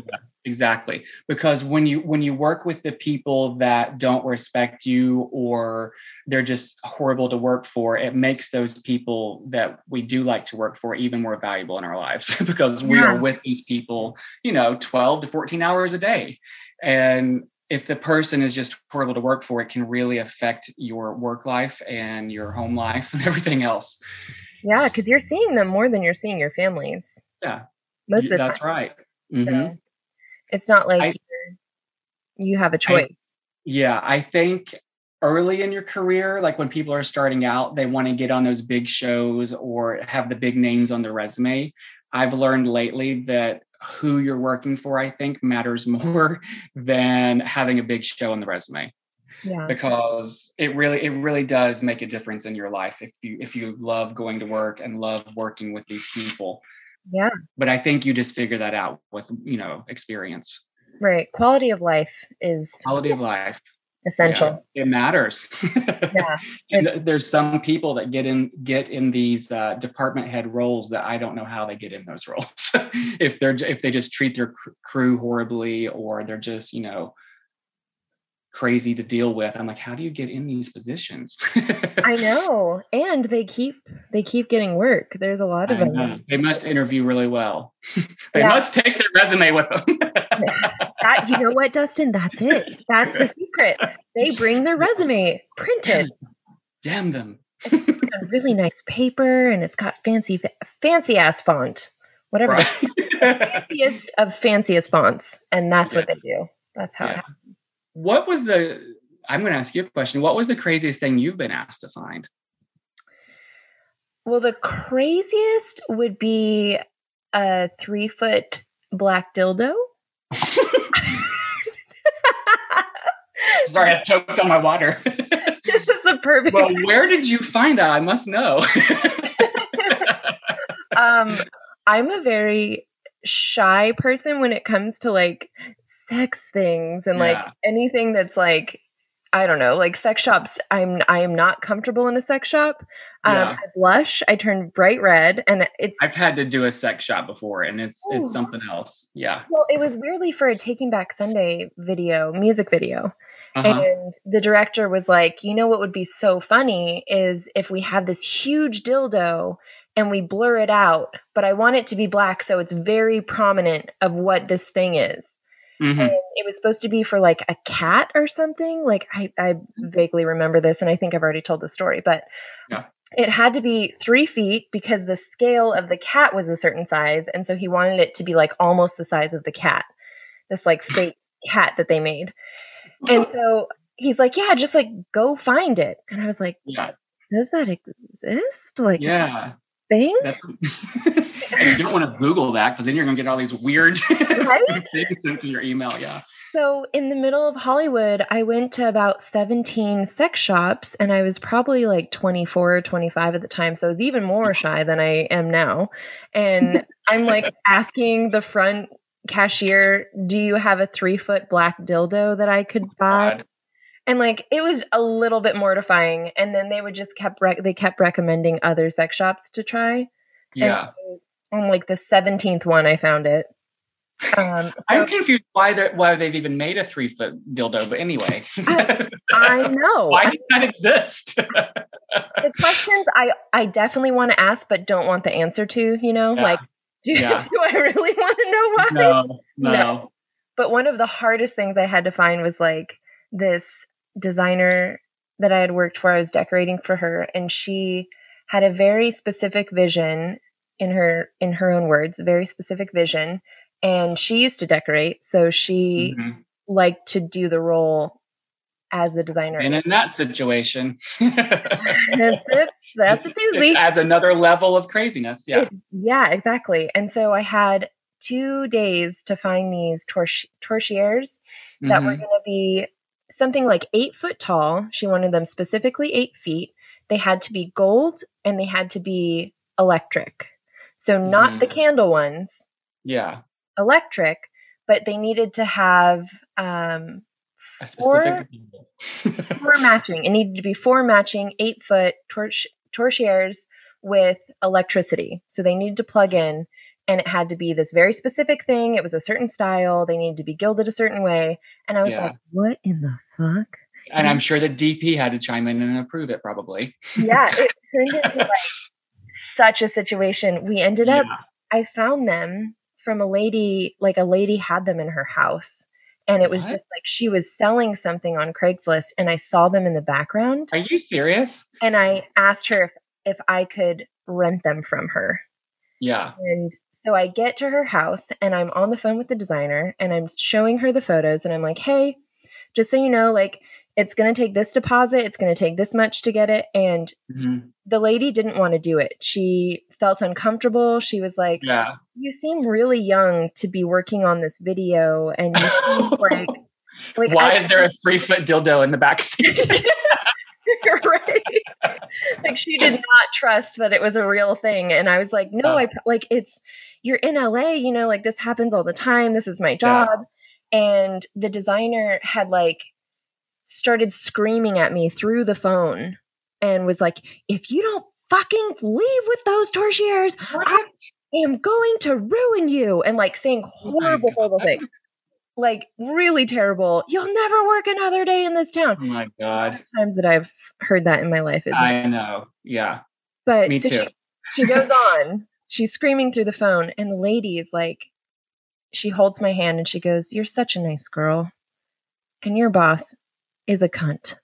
exactly. Because when you when you work with the people that don't respect you or they're just horrible to work for, it makes those people that we do like to work for even more valuable in our lives because we Yeah. are with these people, you know, twelve to fourteen hours a day. And if the person is just horrible to work for, it can really affect your work life and your home life and everything else. Yeah, because you're seeing them more than you're seeing your families. Yeah, Most of the that's time. right. Mm-hmm. So it's not like I, you're, you have a choice. I, yeah, I think early in your career, like when people are starting out, they want to get on those big shows or have the big names on their resume. I've learned lately that who you're working for, I think, matters more than having a big show on the resume. Yeah. Because it really, it really does make a difference in your life if you if you love going to work and love working with these people. Yeah. But I think you just figure that out with, you know, experience. Right. Quality of life is Quality of life. essential. Yeah, it matters. Yeah. And there's some people that get in get in these uh, department head roles that I don't know how they get in those roles. if they're if they just treat their cr- crew horribly or they're just, you know, crazy to deal with. I'm like, how do you get in these positions? I know. And they keep they keep getting work. There's a lot of I them. know. They must interview really well. They Yeah. must take their resume with them. That, you know what, Dustin? That's it. That's the secret. They bring their resume printed. Damn them. It's a really nice paper and it's got fancy fancy ass font. Whatever. Right. The fanciest of fanciest fonts. And that's Yeah. what they do. That's how Yeah. it happens. What was the, I'm going to ask you a question. What was the craziest thing you've been asked to find? Well, the craziest would be a three foot black dildo. Sorry, I choked on my water. This is the perfect. Well, where did you find that? I must know. um, I'm a very shy person when it comes to like sex things and like Yeah. anything that's like, I don't know, like sex shops. I'm I am not comfortable in a sex shop. Um, Yeah. I blush. I turn bright red, and it's I've had to do a sex shop before, and it's Ooh. it's something else. Yeah. well, it was weirdly for a Taking Back Sunday video, music video. Uh-huh. And the director was like, you know what would be so funny is if we have this huge dildo and we blur it out, but I want it to be black so it's very prominent of what this thing is. Mhm. And it was supposed to be for like a cat or something. Like I, I vaguely remember this, and I think I've already told the story, but Yeah. it had to be three feet because the scale of the cat was a certain size. And so he wanted it to be like almost the size of the cat, this like fake cat that they made. And so he's like, yeah, just like go find it. And I was like, Yeah. does that exist? Like, is that Yeah. a thing? That's- and you don't want to Google that because then you're going to get all these weird Right? things sent to your email. Yeah. So in the middle of Hollywood, I went to about seventeen sex shops, and I was probably like twenty-four or twenty-five at the time. So I was even more shy than I am now. And I'm like asking the front cashier, do you have a three foot black dildo that I could buy? God. And like, it was a little bit mortifying. And then they would just kept, rec- they kept recommending other sex shops to try. Yeah. And on like the seventeenth one, I found it. Um, so I'm confused why they why they've even made a three foot dildo, but anyway. I, I know. Why did that exist? The questions I, I definitely want to ask, but don't want the answer to, you know, Yeah. like, do, Yeah. do I really want to know why? no, no. No. But one of the hardest things I had to find was like this designer that I had worked for. I was decorating for her, and she had a very specific vision in her, in her own words, very specific vision. And she used to decorate. So she Mhm. liked to do the role as the designer. And in that situation, That's it. That's a doozy. it adds another level of craziness. Yeah. It- yeah, exactly. And so I had two days to find these torch- torchieres that were Mhm. going to be something like eight foot tall. She wanted them specifically eight feet. They had to be gold and they had to be electric. So not Mhm. the candle ones, Yeah. electric, but they needed to have um, A four, specific. four matching. It needed to be four matching eight foot torch torchieres with electricity. So they needed to plug in. and it had to be this very specific thing. It was a certain style. They needed to be gilded a certain way. And I was Yeah. like, what in the fuck? And I'm sure the D P had to chime in and approve it probably. Yeah, it turned into like such a situation. We ended up, Yeah. I found them from a lady, like a lady had them in her house. And it was What? just like she was selling something on Craigslist, and I saw them in the background. Are you serious? And I asked her if, if I could rent them from her. Yeah. And so I get to her house, and I'm on the phone with the designer, and I'm showing her the photos, and I'm like, hey, just so you know, like, it's going to take this deposit. It's going to take this much to get it. And Mm-hmm. the lady didn't want to do it. She felt uncomfortable. She was like, Yeah. you seem really young to be working on this video. And you seem like, like, why I, is there a three foot dildo in the back seat? right. Like, she did not trust that it was a real thing. And I was like, no, Oh. I like, it's, you're in L A, you know, like this happens all the time. This is my job. Yeah. And the designer had like started screaming at me through the phone and was like, if you don't fucking leave with those torchieres, I am going to ruin you. And like saying horrible, oh horrible things. Like really terrible. You'll never work another day in this town. Oh my God. Times that I've heard that in my life. It's I know. Yeah. But Me so too. She, she goes on. She's screaming through the phone. And the lady is like, she holds my hand and she goes, you're such a nice girl. And your boss is a cunt.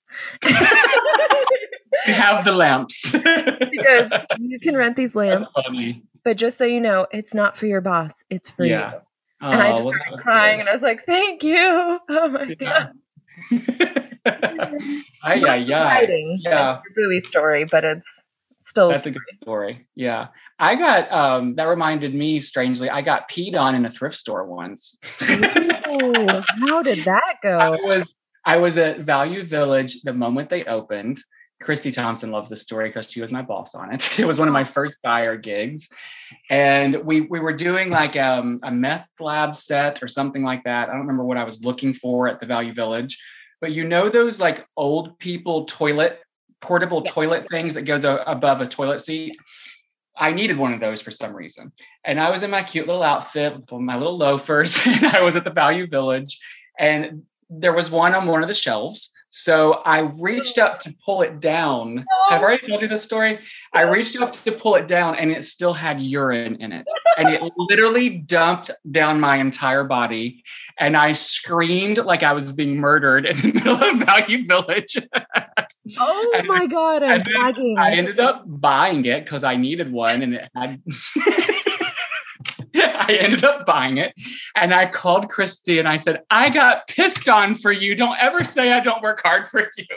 We have the lamps. Because you can rent these lamps. That's funny. But just so you know, it's not for your boss. It's for Yeah. you. Oh, And I just well, started crying good. and I was like, thank you. Oh my Yeah. God. Ay, ay, ay. Exciting. Yeah. It's a buoy story, but it's still That's a good story. Yeah. I got, um, that reminded me, strangely, I got peed on in a thrift store once. Ooh, how did that go? I was, I was at Value Village the moment they opened. Christy Thompson loves this story because she was my boss on it. It was one of my first buyer gigs. And we we were doing like um, a meth lab set or something like that. I don't remember what I was looking for at the Value Village. But you know those like old people toilet, portable Yeah. toilet things that goes a- above a toilet seat? I needed one of those for some reason. And I was in my cute little outfit with my little loafers. And I was at the Value Village. And there was one on one of the shelves. So I reached up to pull it down. I've already told you this story. I reached up to pull it down and it still had urine in it. And it literally dumped down my entire body. And I screamed like I was being murdered in the middle of Value Village. Oh And- my God, I'm and then gagging. I ended up buying it because I needed one and it had... I ended up buying it and I called Christy and I said, I got pissed on for you. Don't ever say I don't work hard for you.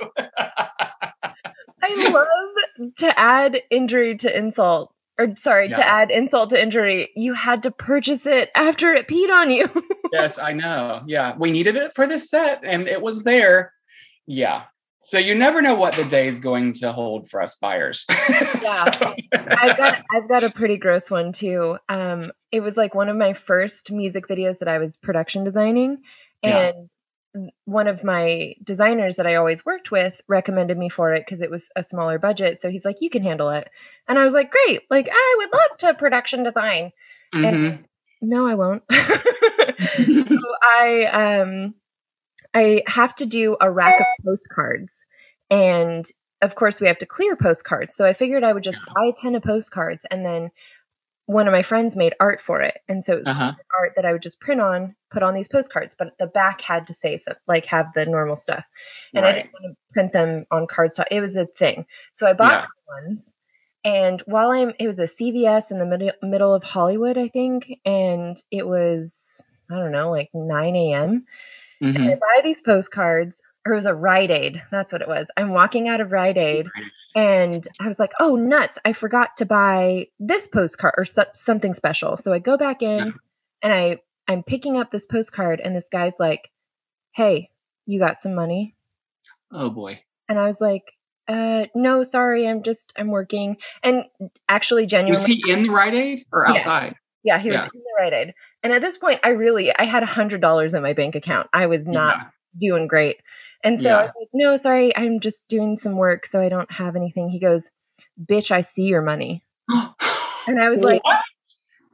I love to add injury to insult. Or sorry, Yeah. to add insult to injury. You had to purchase it after it peed on you. Yes, I know. Yeah. We needed it for this set and it was there. Yeah. So you never know what the day is going to hold for us buyers. So- I've got I've got a pretty gross one too. Um, it was like one of my first music videos that I was production designing, and one of my designers that I always worked with recommended me for it because it was a smaller budget. So he's like, "You can handle it," and I was like, "Great! Like I would love to production design." Mhm. And no, I won't. So I um I have to do a rack of postcards, and of course we have to clear postcards. So I figured I would just buy a ton of postcards, and then one of my friends made art for it, and so it was Uh-huh. art that I would just print on, put on these postcards, but the back had to say so, like have the normal stuff, and I Right. didn't want to print them on cardstock. It was a thing, so I bought Yeah. some ones. And while I'm, it was a C V S in the middle middle of Hollywood, I think, and it was I don't know, like nine a.m. Mhm. And I buy these postcards, or it was a Rite Aid. That's what it was. I'm walking out of Rite Aid, and I was like, "Oh, nuts! I forgot to buy this postcard or so- something special." So I go back in, Yeah. and I I'm picking up this postcard, and this guy's like, "Hey, you got some money?" Oh boy. And I was like, "Uh, no, sorry, I'm just I'm working." And actually, Was genuinely, he in the Rite Aid or Yeah. outside? yeah, he was Yeah. in the Rite Aid. And at this point, I really I had a hundred dollars in my bank account. I was not Yeah. doing great. And so Yeah. I was like, no, sorry, I'm just doing some work, so I don't have anything. He goes, bitch, I see your money. And I was like, What?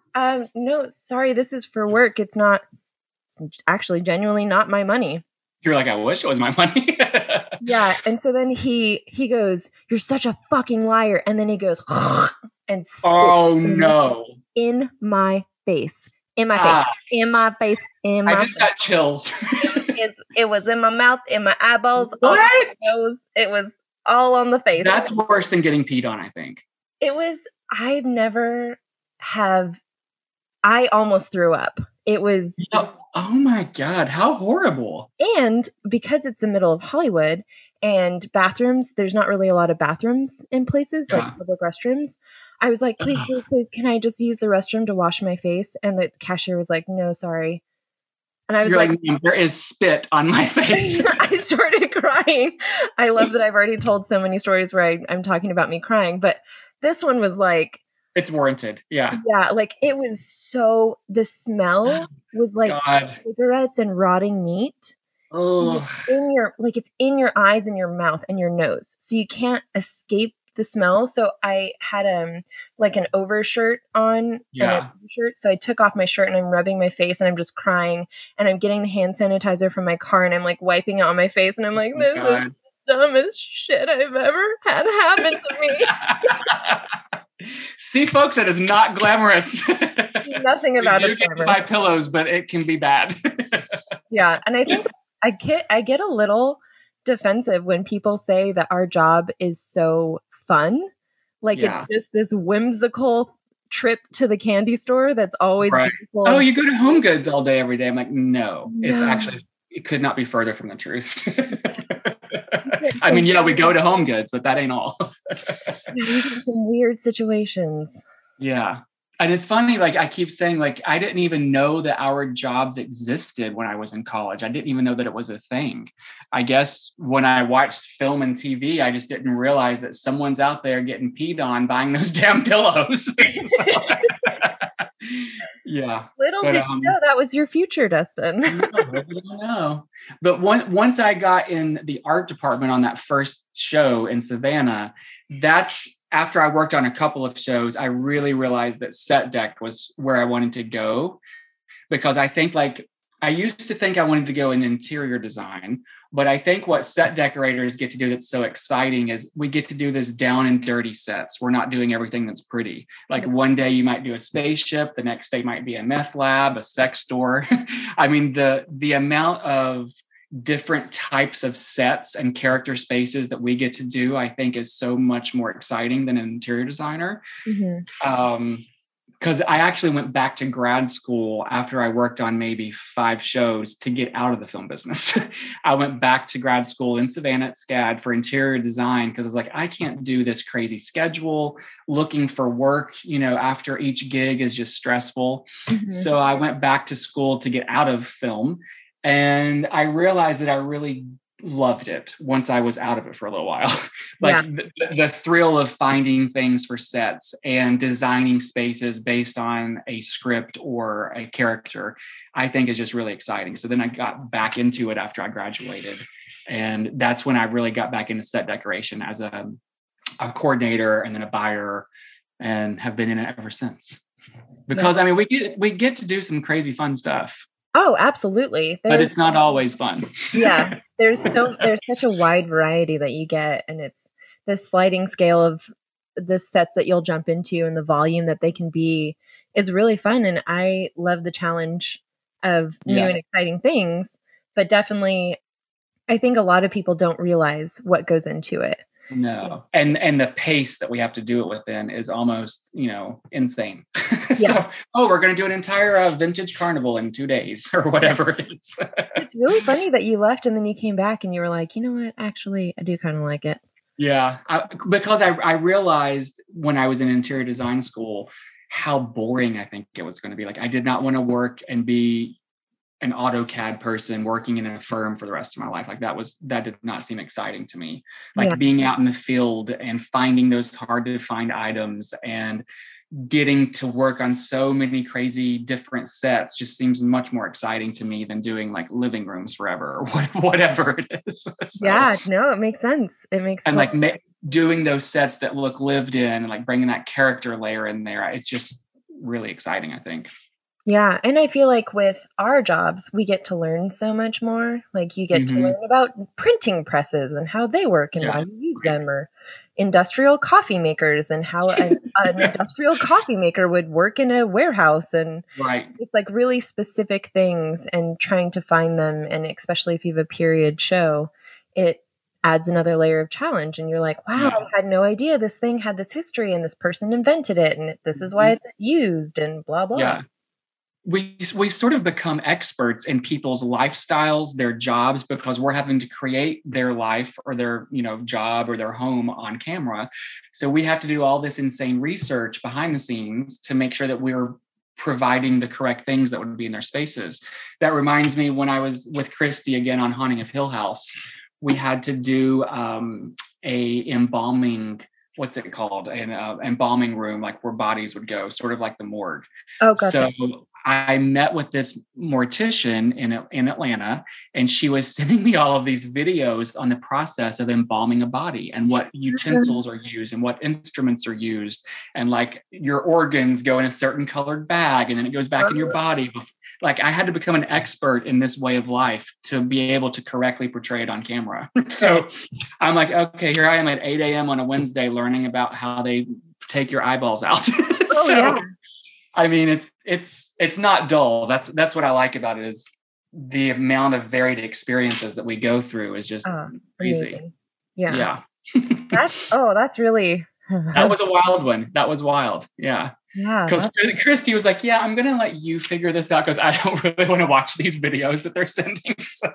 um, no, sorry, this is for work. It's not, it's actually genuinely not my money. You're like, I wish it was my money. Yeah. And so then he, he goes, you're such a fucking liar. And then he goes, and spits oh in no. My, in my face, in my face, Ah, in my face, in my I just face. got chills. It's, it was in my mouth, in my eyeballs, What? on my nose. It was all on the face. That's worse than getting peed on, I think. It was, I've never have, I almost threw up. It was. Oh, oh my God, how horrible. And because it's the middle of Hollywood and bathrooms, there's not really a lot of bathrooms in places, Yeah. like public restrooms. I was like, please, please, please, can I just use the restroom to wash my face? And the cashier was like, no, sorry. And I was You're like, like, there is spit on my face. I started crying. I love that I've already told so many stories where I, I'm talking about me crying, but this one was like, it's warranted. Yeah. yeah, like it was so, the smell was like God. cigarettes and rotting meat. Oh, In your, like it's in your eyes and your mouth and your nose. So you can't escape the smell. So I had um like an overshirt on Yeah. and a shirt. So I took off my shirt and I'm rubbing my face and I'm just crying and I'm getting the hand sanitizer from my car and I'm like wiping it on my face and I'm like, this is God. the dumbest shit I've ever had happen to me. See, folks, that is not glamorous. Nothing about we do it. get to buy pillows, but it can be bad. Yeah, and I think I get I get a little defensive when people say that our job is so fun, like Yeah. it's just this whimsical trip to the candy store that's always Right. beautiful. Oh, you go to Home Goods all day, every day. I'm like, no, it's No. actually, it could not be further from the truth. I mean, yeah, we go to Home Goods, but that ain't all. You get some weird situations. Yeah. And it's funny, like I keep saying, like, I didn't even know that our jobs existed when I was in college. I didn't even know that it was a thing. I guess when I watched film and T V, I just didn't realize that someone's out there getting peed on buying those damn pillows. So, yeah. Little But, did um, you know that was your future, Dustin. No, I don't know. But one, once I got in the art department on that first show in Savannah, that's after I worked on a couple of shows, I really realized that set deck was where I wanted to go, because I think like I used to think I wanted to go in interior design, but I think what set decorators get to do that's so exciting is we get to do this down and dirty sets. We're not doing everything that's pretty. Like one day you might do a spaceship, the next day might be a meth lab, a sex store. I mean, the the amount of different types of sets and character spaces that we get to do, I think is so much more exciting than an interior designer. Mm-hmm. Um, because I actually went back to grad school after I worked on maybe five shows to get out of the film business. I went back to grad school in Savannah at SCAD for interior design because I was like, I can't do this crazy schedule. Looking for work, you know, after each gig is just stressful. Mm-hmm. So I went back to school to get out of film. And I realized that I really loved it once I was out of it for a little while. Like Yeah. the, the thrill of finding things for sets and designing spaces based on a script or a character, I think is just really exciting. So then I got back into it after I graduated. And that's when I really got back into set decoration as a, a coordinator and then a buyer, and have been in it ever since. Because yeah. I mean, we get, we get to do some crazy fun stuff. Oh, absolutely. There's, but it's not always fun. Yeah. There's so there's such a wide variety that you get, and it's the sliding scale of the sets that you'll jump into and the volume that they can be is really fun. And I love the challenge of new yeah. and exciting things, but definitely I think a lot of people don't realize what goes into it. No. And and the pace that we have to do it within is almost, you know, insane. Yeah. So, oh, we're going to do an entire uh, vintage carnival in two days or whatever it is. It's really funny that you left and then you came back and you were like, you know what, actually, I do kind of like it. Yeah. I, because I, I realized when I was in interior design school, how boring I think it was going to be. Like, I did not want to work and be an AutoCAD person working in a firm for the rest of my life. Like that was, that did not seem exciting to me. Like yeah. being out in the field and finding those hard to find items and getting to work on so many crazy different sets just seems much more exciting to me than doing like living rooms forever or whatever it is. So, yeah, no, it makes sense. It makes and sense. like ma- doing those sets that look lived in and like bringing that character layer in there. It's just really exciting, I think. Yeah. And I feel like with our jobs, we get to learn so much more. Like you get Mm-hmm. to learn about printing presses and how they work and Yeah, why you use right. them, or industrial coffee makers and how an, an industrial coffee maker would work in a warehouse, and Right. it's like really specific things, and trying to find them. And especially if you have a period show, it adds another layer of challenge. And you're like, wow, Yeah. I had no idea this thing had this history and this person invented it. And this is why Mm-hmm. it's used and blah, blah. Yeah. We, we sort of become experts in people's lifestyles, their jobs, because we're having to create their life or their, you know, job or their home on camera. So we have to do all this insane research behind the scenes to make sure that we're providing the correct things that would be in their spaces. That reminds me, when I was with Christy again on Haunting of Hill House, we had to do um, a embalming, what's it called? An uh, embalming room, like where bodies would go, sort of like the morgue. Oh, gotcha. So I met with this mortician in, in Atlanta, and she was sending me all of these videos on the process of embalming a body and what utensils are used and what instruments are used. And like your organs go in a certain colored bag and then it goes back in your body. Like I had to become an expert in this way of life to be able to correctly portray it on camera. So I'm like, okay, here I am at eight a.m. on a Wednesday learning about how they take your eyeballs out. Oh, so yeah. I mean, it's it's it's not dull. That's that's what I like about it, is the amount of varied experiences that we go through is just Oh, crazy. amazing. Yeah. Yeah. That's oh, that's really That was a wild one. That was wild. Yeah. yeah. Because that's- Christy was like, yeah, I'm going to let you figure this out because I don't really want to watch these videos that they're sending. So,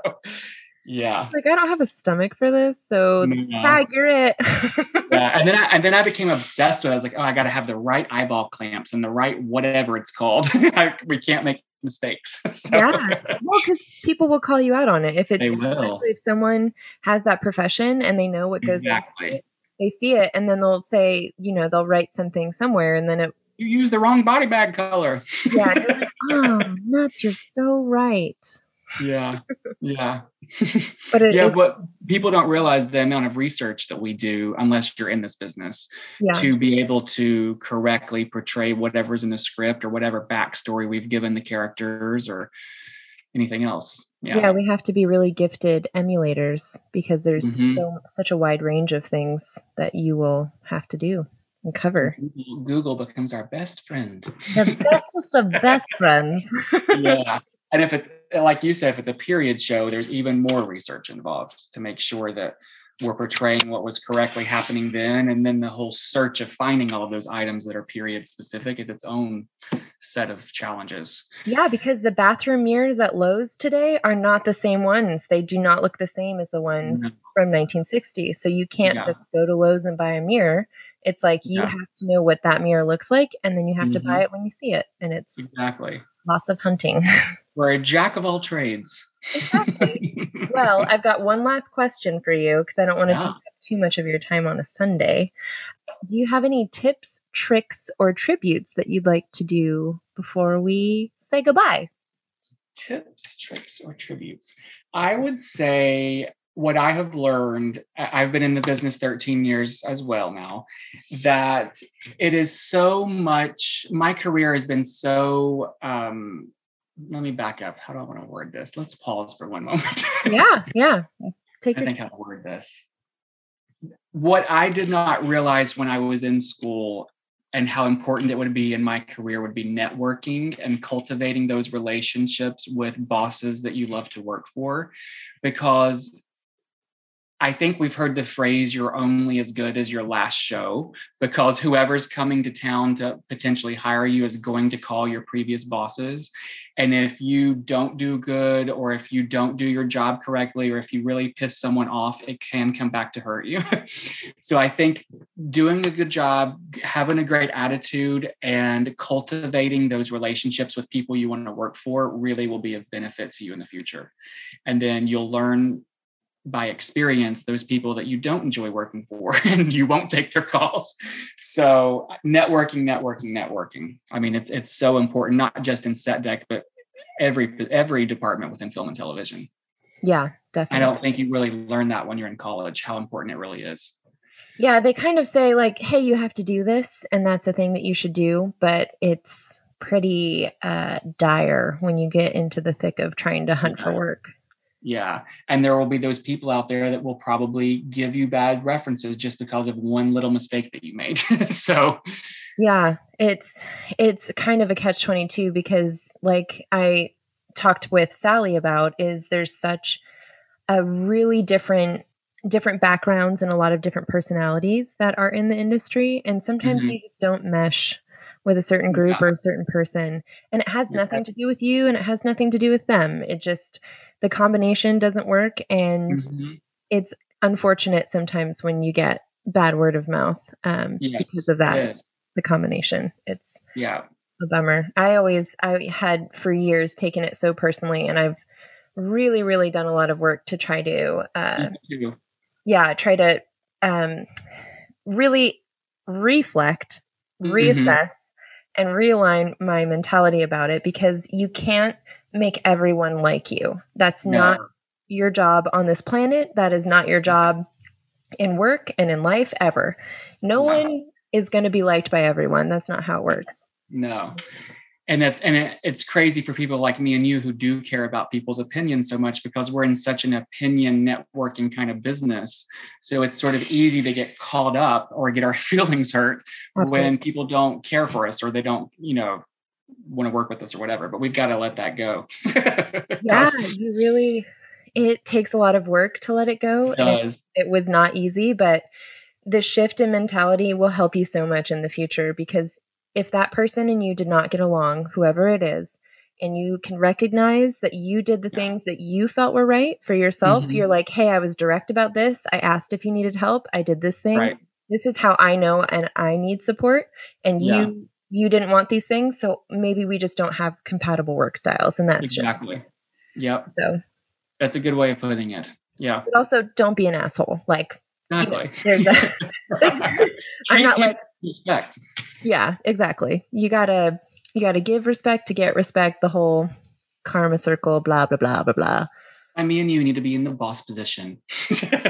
yeah. Like, I don't have a stomach for this, so No. tag, you're it. Yeah. And then I, and then I became obsessed with it. I was like, oh, I got to have the right eyeball clamps and the right whatever it's called. I, we can't make mistakes. So. Yeah. Well, because people will call you out on it. If it's, They will. especially if someone has that profession and they know what goes Exactly. into it, they see it, and then they'll say, you know, they'll write something somewhere, and then it, you use the wrong body bag color. yeah, and you're like, oh, nuts, you're so right. Yeah. Yeah. But it, yeah, it, what people don't realize the amount of research that we do, unless you're in this business, yeah. to be able to correctly portray whatever's in the script or whatever backstory we've given the characters or anything else. Yeah, yeah, we have to be really gifted emulators, because there's Mhm. so such a wide range of things that you will have to do and cover. Google, Google becomes our best friend. The bestest of best friends. Yeah. And if it's, like you said, if it's a period show, there's even more research involved to make sure that we're portraying what was correctly happening then. And then the whole search of finding all of those items that are period specific is its own set of challenges. Yeah, because the bathroom mirrors at Lowe's today are not the same ones. They do not look the same as the ones No. from nineteen sixty. So you can't Yeah. just go to Lowe's and buy a mirror. It's like you Yeah. have to know what that mirror looks like, and then you have to Mhm. buy it when you see it. And it's Exactly. lots of hunting. We're a jack of all trades. Exactly. Well, I've got one last question for you, because I don't want to Yeah. take up too much of your time on a Sunday. Do you have any tips, tricks, or tributes that you'd like to do before we say goodbye? Tips, tricks, or tributes. I would say what I have learned, I- I've been in the business thirteen years as well now, that it is so much, my career has been so, um, let me back up. How do I want to word this? Let's pause for one moment. Yeah, yeah. Take I your think how to word this. What I did not realize when I was in school and how important it would be in my career would be networking and cultivating those relationships with bosses that you love to work for. Because I think we've heard the phrase, you're only as good as your last show, because whoever's coming to town to potentially hire you is going to call your previous bosses. And if you don't do good, or if you don't do your job correctly, or if you really piss someone off, it can come back to hurt you. So I think doing a good job, having a great attitude, and cultivating those relationships with people you want to work for really will be of benefit to you in the future. And then you'll learn by experience those people that you don't enjoy working for, and you won't take their calls. So networking, networking, networking. I mean, it's it's so important, not just in set deck, but every every department within film and television. Yeah, I definitely. don't think you really learn that when you're in college, how important it really is. Yeah, they kind of say like, hey, you have to do this, and that's a thing that you should do, but it's pretty uh, dire when you get into the thick of trying to hunt yeah. for work. Yeah. And there will be those people out there that will probably give you bad references just because of one little mistake that you made. So yeah, it's it's kind of a catch twenty-two because like I talked with Sally about is there's such a really different different backgrounds and a lot of different personalities that are in the industry. And sometimes Mhm. you just don't mesh with a certain group Yeah. or a certain person. And it has Yeah. nothing to do with you and it has nothing to do with them. It just, the combination doesn't work. And Mhm. it's unfortunate sometimes when you get bad word of mouth um, Yes, because of it that, is. the combination. It's Yeah. a bummer. I always, I had for years taken it so personally, and I've really, really done a lot of work to try to, uh, Me too. yeah, try to um, really reflect, Mhm. reassess, and realign my mentality about it because you can't make everyone like you. That's not No. your job on this planet. That is not your job in work and in life ever. No No. one is going to be liked by everyone. That's not how it works. No. And that's and it, it's crazy for people like me and you who do care about people's opinions so much because we're in such an opinion networking kind of business. So it's sort of easy to get caught up or get our feelings hurt Absolutely. when people don't care for us or they don't, you know, want to work with us or whatever. But we've got to let that go. Yeah, 'Cause you really, it takes a lot of work to let it go. it And it, does. it was not easy, but the shift in mentality will help you so much in the future because if that person and you did not get along, whoever it is, and you can recognize that you did the Yeah. things that you felt were right for yourself, Mhm. you're like, hey, I was direct about this. I asked if you needed help. I did this thing. Right. This is how I know and I need support. And Yeah. you you didn't want these things. So maybe we just don't have compatible work styles. And that's Exactly. Yep. just so. That's a good way of putting it. Yeah. But also don't be an asshole. Like, you know, Exactly. there's that. I'm Treat not people like, with respect. yeah, exactly. You gotta, you gotta give respect to get respect. The whole karma circle, blah blah blah blah blah. I mean, you need to be in the boss position because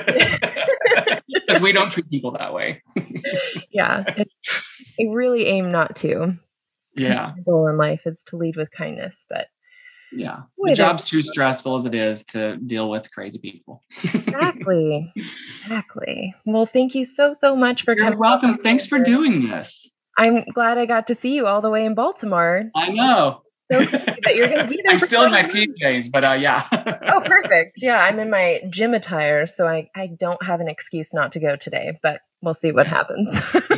we don't treat people that way. Yeah, it, I really aim not to. Yeah, My goal in life is to lead with kindness, but yeah. boy, The there's- job's too stressful as it is to deal with crazy people. exactly, exactly. Well, thank you so so much for You're coming. welcome. Thanks for doing this. I'm glad I got to see you all the way in Baltimore. I know. So crazy that you're going to be there. I'm for still in my twenty P Js, but uh, yeah. Oh, perfect. Yeah, I'm in my gym attire, so I, I don't have an excuse not to go today, but we'll see what happens.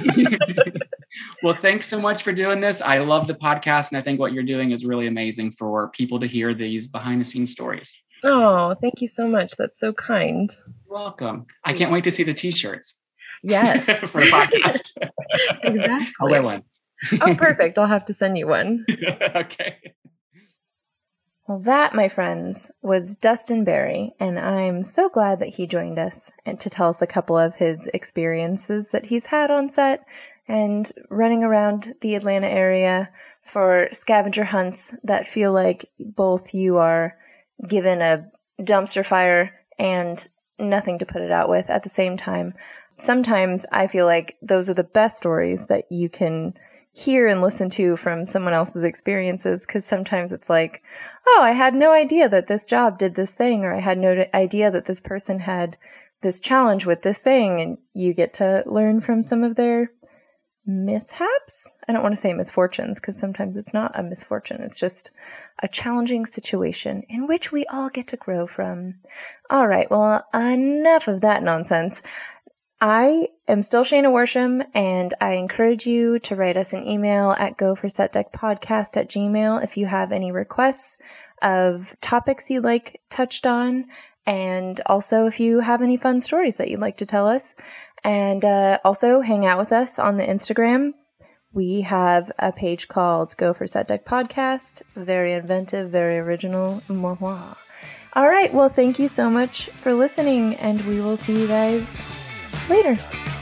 Well, thanks so much for doing this. I love the podcast, and I think what you're doing is really amazing for people to hear these behind-the-scenes stories. Oh, thank you so much. That's so kind. You're welcome. I can't wait to see the T-shirts. Yeah. For the podcast. Exactly. I'll wear one. Oh, perfect. I'll have to send you one. Okay. Well, that, my friends, was Dustin Berry, and I'm so glad that he joined us and to tell us a couple of his experiences that he's had on set and running around the Atlanta area for scavenger hunts that feel like both you are given a dumpster fire and nothing to put it out with at the same time. Sometimes I feel like those are the best stories that you can hear and listen to from someone else's experiences, because sometimes it's like, oh, I had no idea that this job did this thing, or I had no idea that this person had this challenge with this thing, and you get to learn from some of their mishaps. I don't want to say misfortunes, because sometimes it's not a misfortune. It's just a challenging situation in which we all get to grow from. All right, well, enough of that nonsense. I am still Shayna Worsham, and I encourage you to write us an email at goforsetdeckpodcast at gmail if you have any requests of topics you'd like touched on, and also if you have any fun stories that you'd like to tell us. And uh, also hang out with us on the Instagram. We have a page called Go for Set Deck Podcast. Very inventive, very original. Mwah, mwah. All right, well, thank you so much for listening, and we will see you guys later.